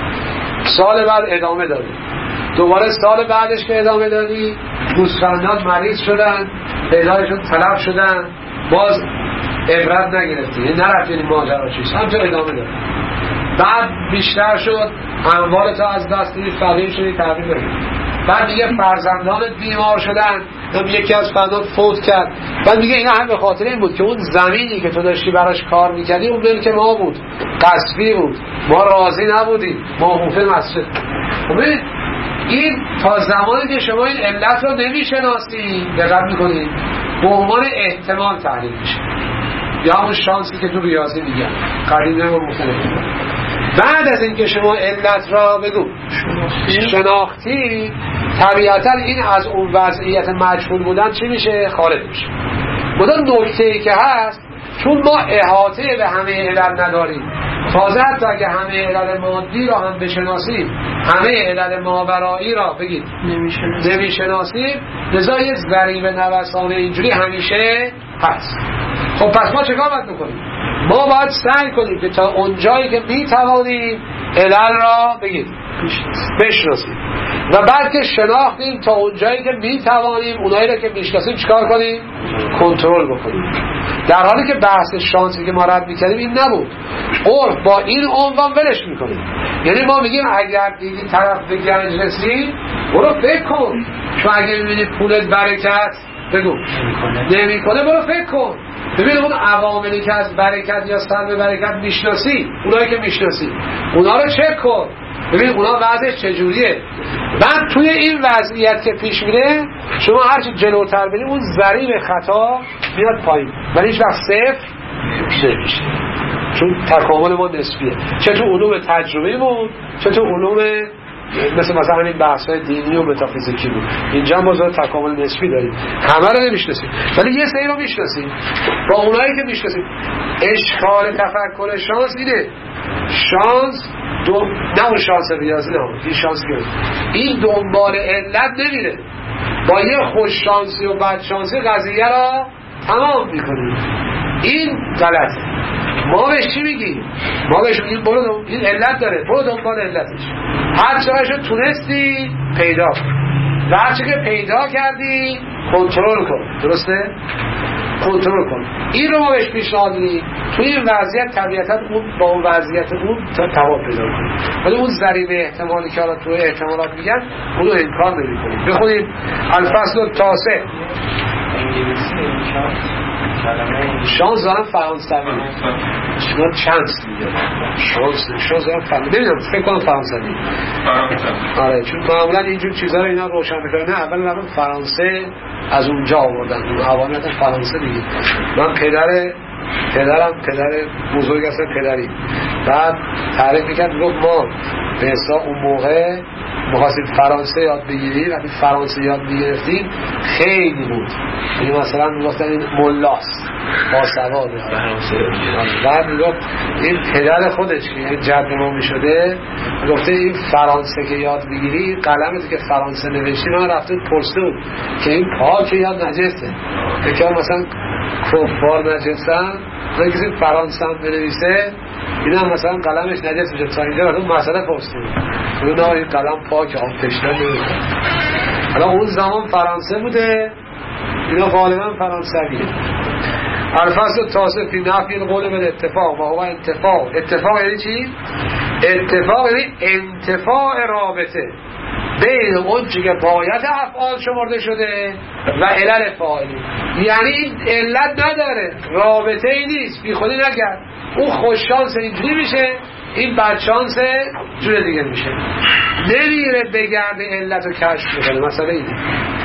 سال بعد ادامه دادی، دوباره سال بعدش که ادامه دادی گوسفندان مریض شدن، پیدایشون تلف شدن، باز عبرت نگرفتی، یعنی نرفتی این ماجرا چیست، همچه ادامه دادی. بعد بیشتر شد، اموالت از دست دادی، فقیر شدی، تغییر دادی. بعد دیگه فرزندانت بیمار شدن، یکی از فرزندان فوت کرد. بعد میگه اینا هم به خاطر این بود که اون زمینی که تو داشتی براش کار میکردی اون ملک ما بود، غصبی بود، ما راضی نبودیم، موقوف مسجد. خب این تا زمانی که شما این علت رو نمیشناسی دقت میکنید به عنوان احتمال تحلیل میشه. یا همون شانسی که تو ریاضی میگن قرینه و مختلف. بعد از اینکه شما علت را بگو شناختی، طبیعتا این از اون وضعیت مجهول بودن چی میشه؟ خارج میشه. بدون نکته ای که هست، چون ما احاطه به همه علل نداریم، تازه حتی اگه همه علل مادی را هم بشناسیم، همه علل ماورایی را بگید نمیشناسیم، لذا یه ضریب نوسانه اینجوری همیشه هست. خب پس ما چکار باید بکنیم؟ ما باید سعی کنیم که تا اونجایی که میتوانیم علل را بگید بشناسیم و بعد که شناختیم تا اونجایی که میتوانیم اونایی را که میشناسیم چکار کنیم؟ کنترل بکنیم. در حالی که بحث شانسی که ما رد میکردیم این نبود، عرف با این عنوان ولش میکنیم. یعنی ما میگیم اگر دیدی طرف به گنج رسید برو فکر کن، چون اگه میبینی پولت برکت بگو نمی کنه برو فکر کن، ببین اون عواملی که از برکت یا سلب برکت میشناسی، اونایی که میشناسی اونا رو چک کن، ببین اونا وضعش چجوریه. بعد توی این وضعیت که پیش میره شما هرچی جلوتر بریم اون ضریب خطا میاد پایین، ولی هیچ وقت صفر نمیشه، چون تکامل ما نسبیه، چه تو علوم تجربه بود چه تو علوم مثل مثلا همین بحث‌های دینی و متافیزیکی بود. اینجا ما زاد تکامل نسبی داریم، همه رو نمیشناسیم ولی یه سری رو میشناسیم. با اونایی که میشناسیم اشکال تفکر شانس اینه، شانس دو... نه اون شانس ریاضی، نه این شانس که این دنبال علت نمیره، با یه خوش شانسی و بد شانسی قضیه را تمام میکنیم. این غلطه. ما بهش چی میگیم؟ ما بهش میگیم برو دنبال این علت داره، برو دنبال علتش، هر چقدر تونستی پیدا کن و هر چقدر پیدا کردی کنترل کن. درسته؟ کنترل کن. این رو ما بهش پیشنهاد میدیم. توی این وضعیت طبیعتا اون با اون وضعیت اون توافق پیدا کنه، ولی اون ضریب احتمالی که الان توی احتمالات میگن اون رو انکار نمی‌کنیم. بخونید الفصل التاسع. شانس دارم فرانسوی شما چند میگه شانس شانس دارم فرانسوی نمیدونم، فکر کنم فرانسوی. آره چون معمولا اینجور چیزا رو اینا روشن میکنن. نه اول اول فرانسه از اونجا آوردن، اون عوامت فرانسه دیگه. من پدر پدرم پدر بزرگ هستن، پدری بعد تعریف میکرد گفت ما به حساب اون موقع می‌خواستیم فرانسه یاد بگیریم، وقتی فرانسه یاد می‌گرفتیم خیلی بود، یعنی مثلا میگفتن این ملاست با سواد فرانسه. بعد میگفت این پدر خودش که جد ما میشده گفته این فرانسه که یاد بگیری قلمتی که فرانسه نوشتی من رفته پرسید که این پاکه یا نجسه، که مثلا کفار نجسن و کسی فرانسه هم بنویسه این هم مثلا قلمش نجس میشه. تا اینجا برای اون مسئله پرسید اون نه این قلم پاک آن تشنه نمیشه. حالا اون زمان فرانسه بوده، اینا غالبا فرانسویه. الفصل التاسع فی نفی القول بالاتفاق و هو انتفاع. اتفاق یعنی چی؟ اتفاق یعنی انتفاع رابطه بین اون چی که باید افعال شمرده شده و علل فاعلی. یعنی این علت نداره، رابطه ای نیست، بی خودی نگرد. اون خوش شانس اینجوری میشه، این بد شانس جور دیگه میشه، نمیره بگرده علت رو کشف میکنه. مثلا اینه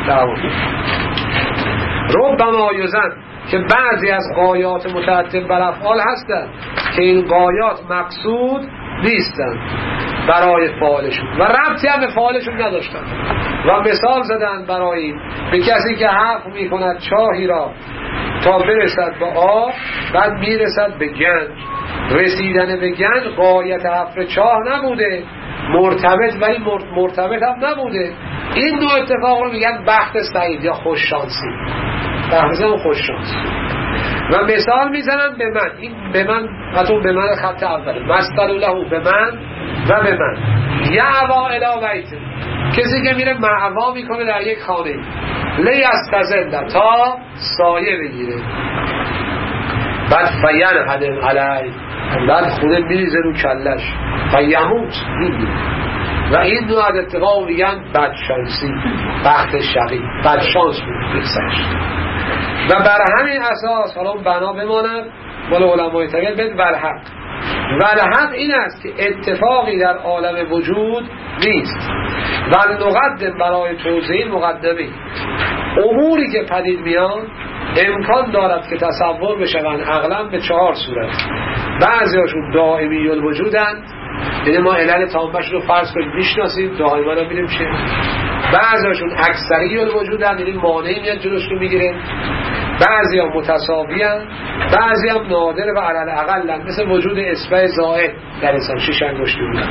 ربما یزن که بعضی از غایات مترتب بر افعال هستن که این غایات مقصود نیستن برای فعالشون و ربطی هم به فعالشون نداشتن و مثال زدن برای این به کسی که حفر میکند چاهی را تا برسد به آب بعد میرسد به گنج. رسیدن به گنج غایت حفر چاه نبوده، مرتبط ولی مرتبط هم نبوده. این دو اتفاق رو میگن بخت سعید یا خوش شانسی، بخت خوش شانسی. و مثال میزنن به من، این به من حتی به من خط اوله مثل له به من و به من یعوا الی بیت، کسی که میره معوا میکنه در یک خانه لی استزل تا سایه بگیره، بعد فین حدم علی، بعد خونه میریزه رو کلش و یموت میگیره. و این دو از اتفاق میگن بدشانسی، بخت شقی، بدشانس میگه. و بر همین اساس حالا بنا بماند مال علمای تقیل بید والحق. والحق این است که اتفاقی در عالم وجود نیست و نقدم برای توضیح مقدمی اموری که پدید میان امکان دارد که تصور بشوند عقلا به چهار صورت. بعضی هاشون دائمی الوجودند، یعنی ما علل تامش رو فرض کنیم میشناسیم، دائما رو میریم چه. بعضی هاشون اکثری الوجودند، یعنی مانعی میاد جلوش رو میگیره. بعضی هم متساوی هم، بعضی هم نادر و علل اقل هم، مثل وجود اصبع زائد در انسان شیش انگشتی بودن.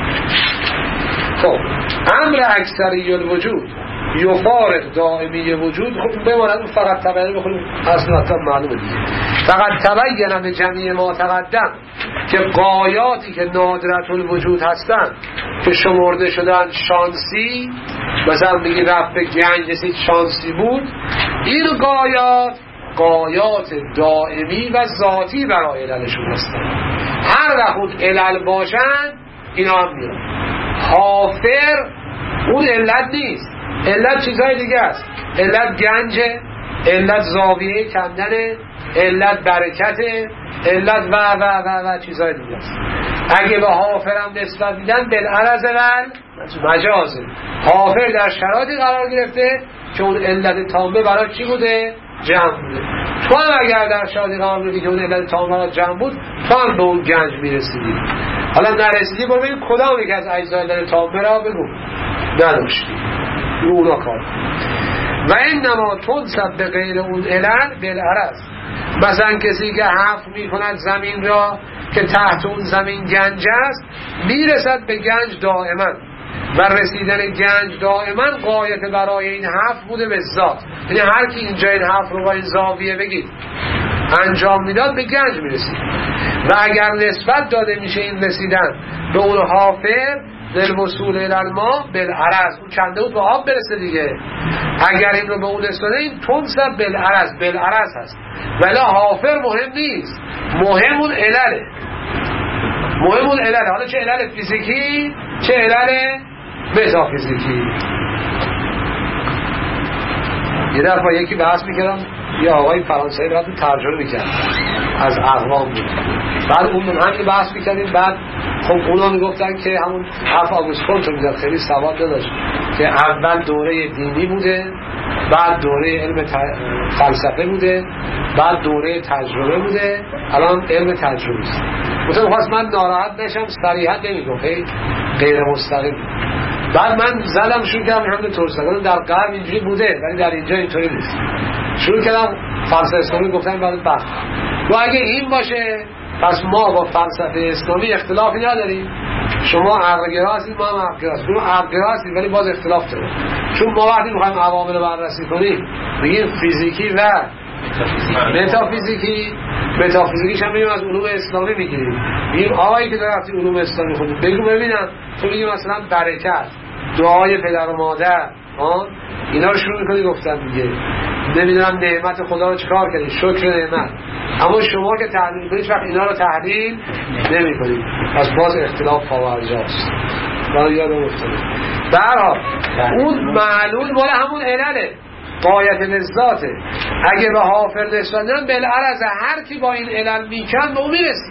خب امر اکثری الوجود یفارق دائمی وجود، خب بماند فقط تبیین بخونیم اصلا معلومه دیگه. فقط تبیین به جمعی ما تقدم که قایاتی که نادرت الوجود هستن که شمرده شدن شانسی، مثلا بگی رفت به گنج رسید شانسی بود، این قایات قایات دائمی و ذاتی برای عللشون هستن. هر وقت علل باشن اینا هم میاد. حافر اون علت نیست، علت چیزهای دیگه است. علت گنجه، علت زاویه کندنه، علت برکته، علت و و و و چیزهای دیگه است. اگه به حافرم نسبت میدن بالعرض ول مجازه. حافر در شرایطی قرار گرفته که اون علت تامه برای چی بوده؟ جمع بوده. تو هم اگر در شرایطی قرار گرفتی که اون علت تامه برای جمع بود، تو هم به اون گنج میرسیدی. حالا نرسیدی برو ببین کدام یک از اجزای علت تامه را بگو نداشتی، رو اونا کار. و انما تنسب به غیر اون علل بالعرض. مثلا کسی که حفر میکند زمین را که تحت اون زمین گنج است، میرسد به گنج دائما و رسیدن گنج دائما غایت برای این حفر بوده به ذات. یعنی هر کی اینجا این حفر رو با این زاویه بگید انجام میداد به گنج میرسید. و اگر نسبت داده میشه این رسیدن به اون حافر در وصول الالما بالعرض، اون چنده بود به آب برسه دیگه. اگر این رو به اون رسونه این تنسب بالعرض، بالعرض هست. ولی حافر مهم نیست، مهم اون علله، مهم اون علله. حالا چه علل فیزیکی چه علل متافیزیکی. یه دفعه یکی بحث میکردم، یه آقای فرانسوی براتون ترجمه میکرد از اقوام بود. بعد اون همین بحث میکردیم، بعد خب اونا میگفتن که همون حرف آگوست کنت رو میدن، خیلی سواد نداشت که اول دوره دینی بوده، بعد دوره علم فلسفه بوده، بعد دوره تجربه بوده، الان علم تجربه است. مثلا خواست من ناراحت نشم، صریحا نمیگم، غیر مستقیم. بعد من زدم شروع کردم همین توسعه در غرب اینجوری بوده ولی در اینجا اینطوری نیست. شروع کردم فلسفه اسلامی گفتن بعد بخ و اگه این باشه پس ما با فلسفه اسلامی اختلافی نداریم. شما عقل‌گرا هستید، ما هم عقل‌گرا هستیم. شما عقل‌گرا هستید ولی باز اختلاف داره. چون ما وقتی می‌خوایم عوامل رو بررسی کنیم میگیم فیزیکی و متافیزیکی. متافیزیکیش هم میگیم از علوم اسلامی میگیریم. میگیم آقایی که رفتی علوم اسلامی خودت بگو ببینم، تو میگی مثلا برکت، دعای پدر و مادر، ها اینا رو شروع می‌کنی گفتن دیگه. نمیدونم نعمت خدا رو چیکار کردی، شکر نعمت. اما شما که تحلیل کنید وقت اینا رو تحلیل نمی‌کنید، پس باز اختلاف پاورجاست. حالا یادم افتاد. به هر حال اون معلول مال همون علله، غایت لذاته. اگه به حافر رساندن بالعرض هر کی با این علل میکن به اون میرسید.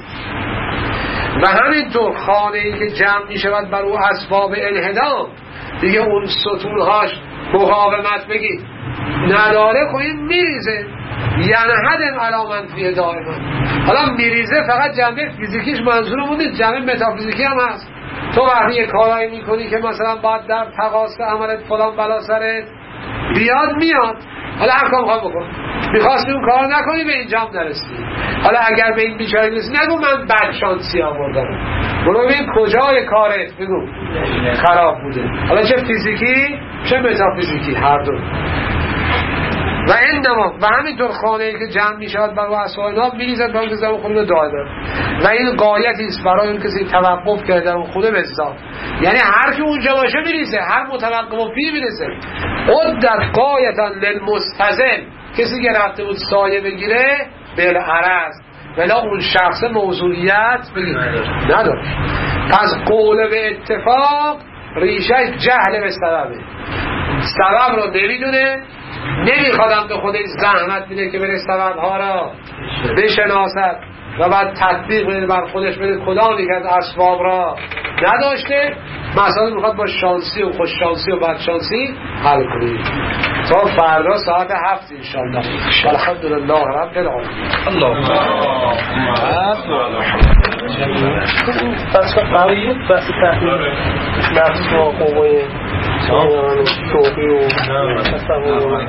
و همینطور خانه‌ای که جمع میشود بر او اسباب انهدام دیگه اون ستونهاش مقاومت بگید نداره، خب این میریزه. یعنی حدم علامن فیه دائما. حالا میریزه فقط جنبه فیزیکیش منظورمون نیست، جنبه متافیزیکی هم هست. تو وقتی یه کارایی میکنی که مثلا باید در تقاصد عملت فلان بلا سرت بیاد میاد، حالا هر کار میخواد بکن، میخواستی اون کار نکنی به اینجام نرسی. حالا اگر به این بیچاره نیستی نگو من بد شانسی آوردم، برو ببین کجای کارت بگو خراب بوده، حالا چه فیزیکی چه متافیزیکی هر دو. و انما و همینطور خانه‌ای که جمع میشود بر وسایل میریزد برای که اون خود دائما. و این غایتی است برای اون کسی توقف کرده اون خود به ذات، یعنی هر کی اونجا باشه میریزه، هر متوقفی میریزه. عدت غایتا للمستزل، کسی که رفته بود سایه بگیره بالعرض ولا اون شخص موضوعیت نداره. پس قول به اتفاق ریشه جهل به سببه، سبب رو نمیدونه، نمیخوادم به خودش زحمت میده که بره سببها را بشناسد و بعد تطبیق بده بر خودش، بده کدام یک از اسباب را نداشته، مثلا میخواد با شانسی و خوش شانسی و بد شانسی حل کنید. تا فردا ساعت هفت انشالله. الحمدلله رب العالمین. الله پس قوی بحث تحلیل نفس و قوای شوقی و تصور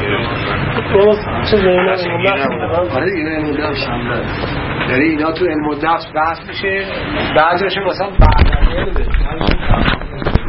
چه زینا آره اینا علم نفس یعنی اینا تو علم نفس بحث میشه بعضیش مثلا بعد علمه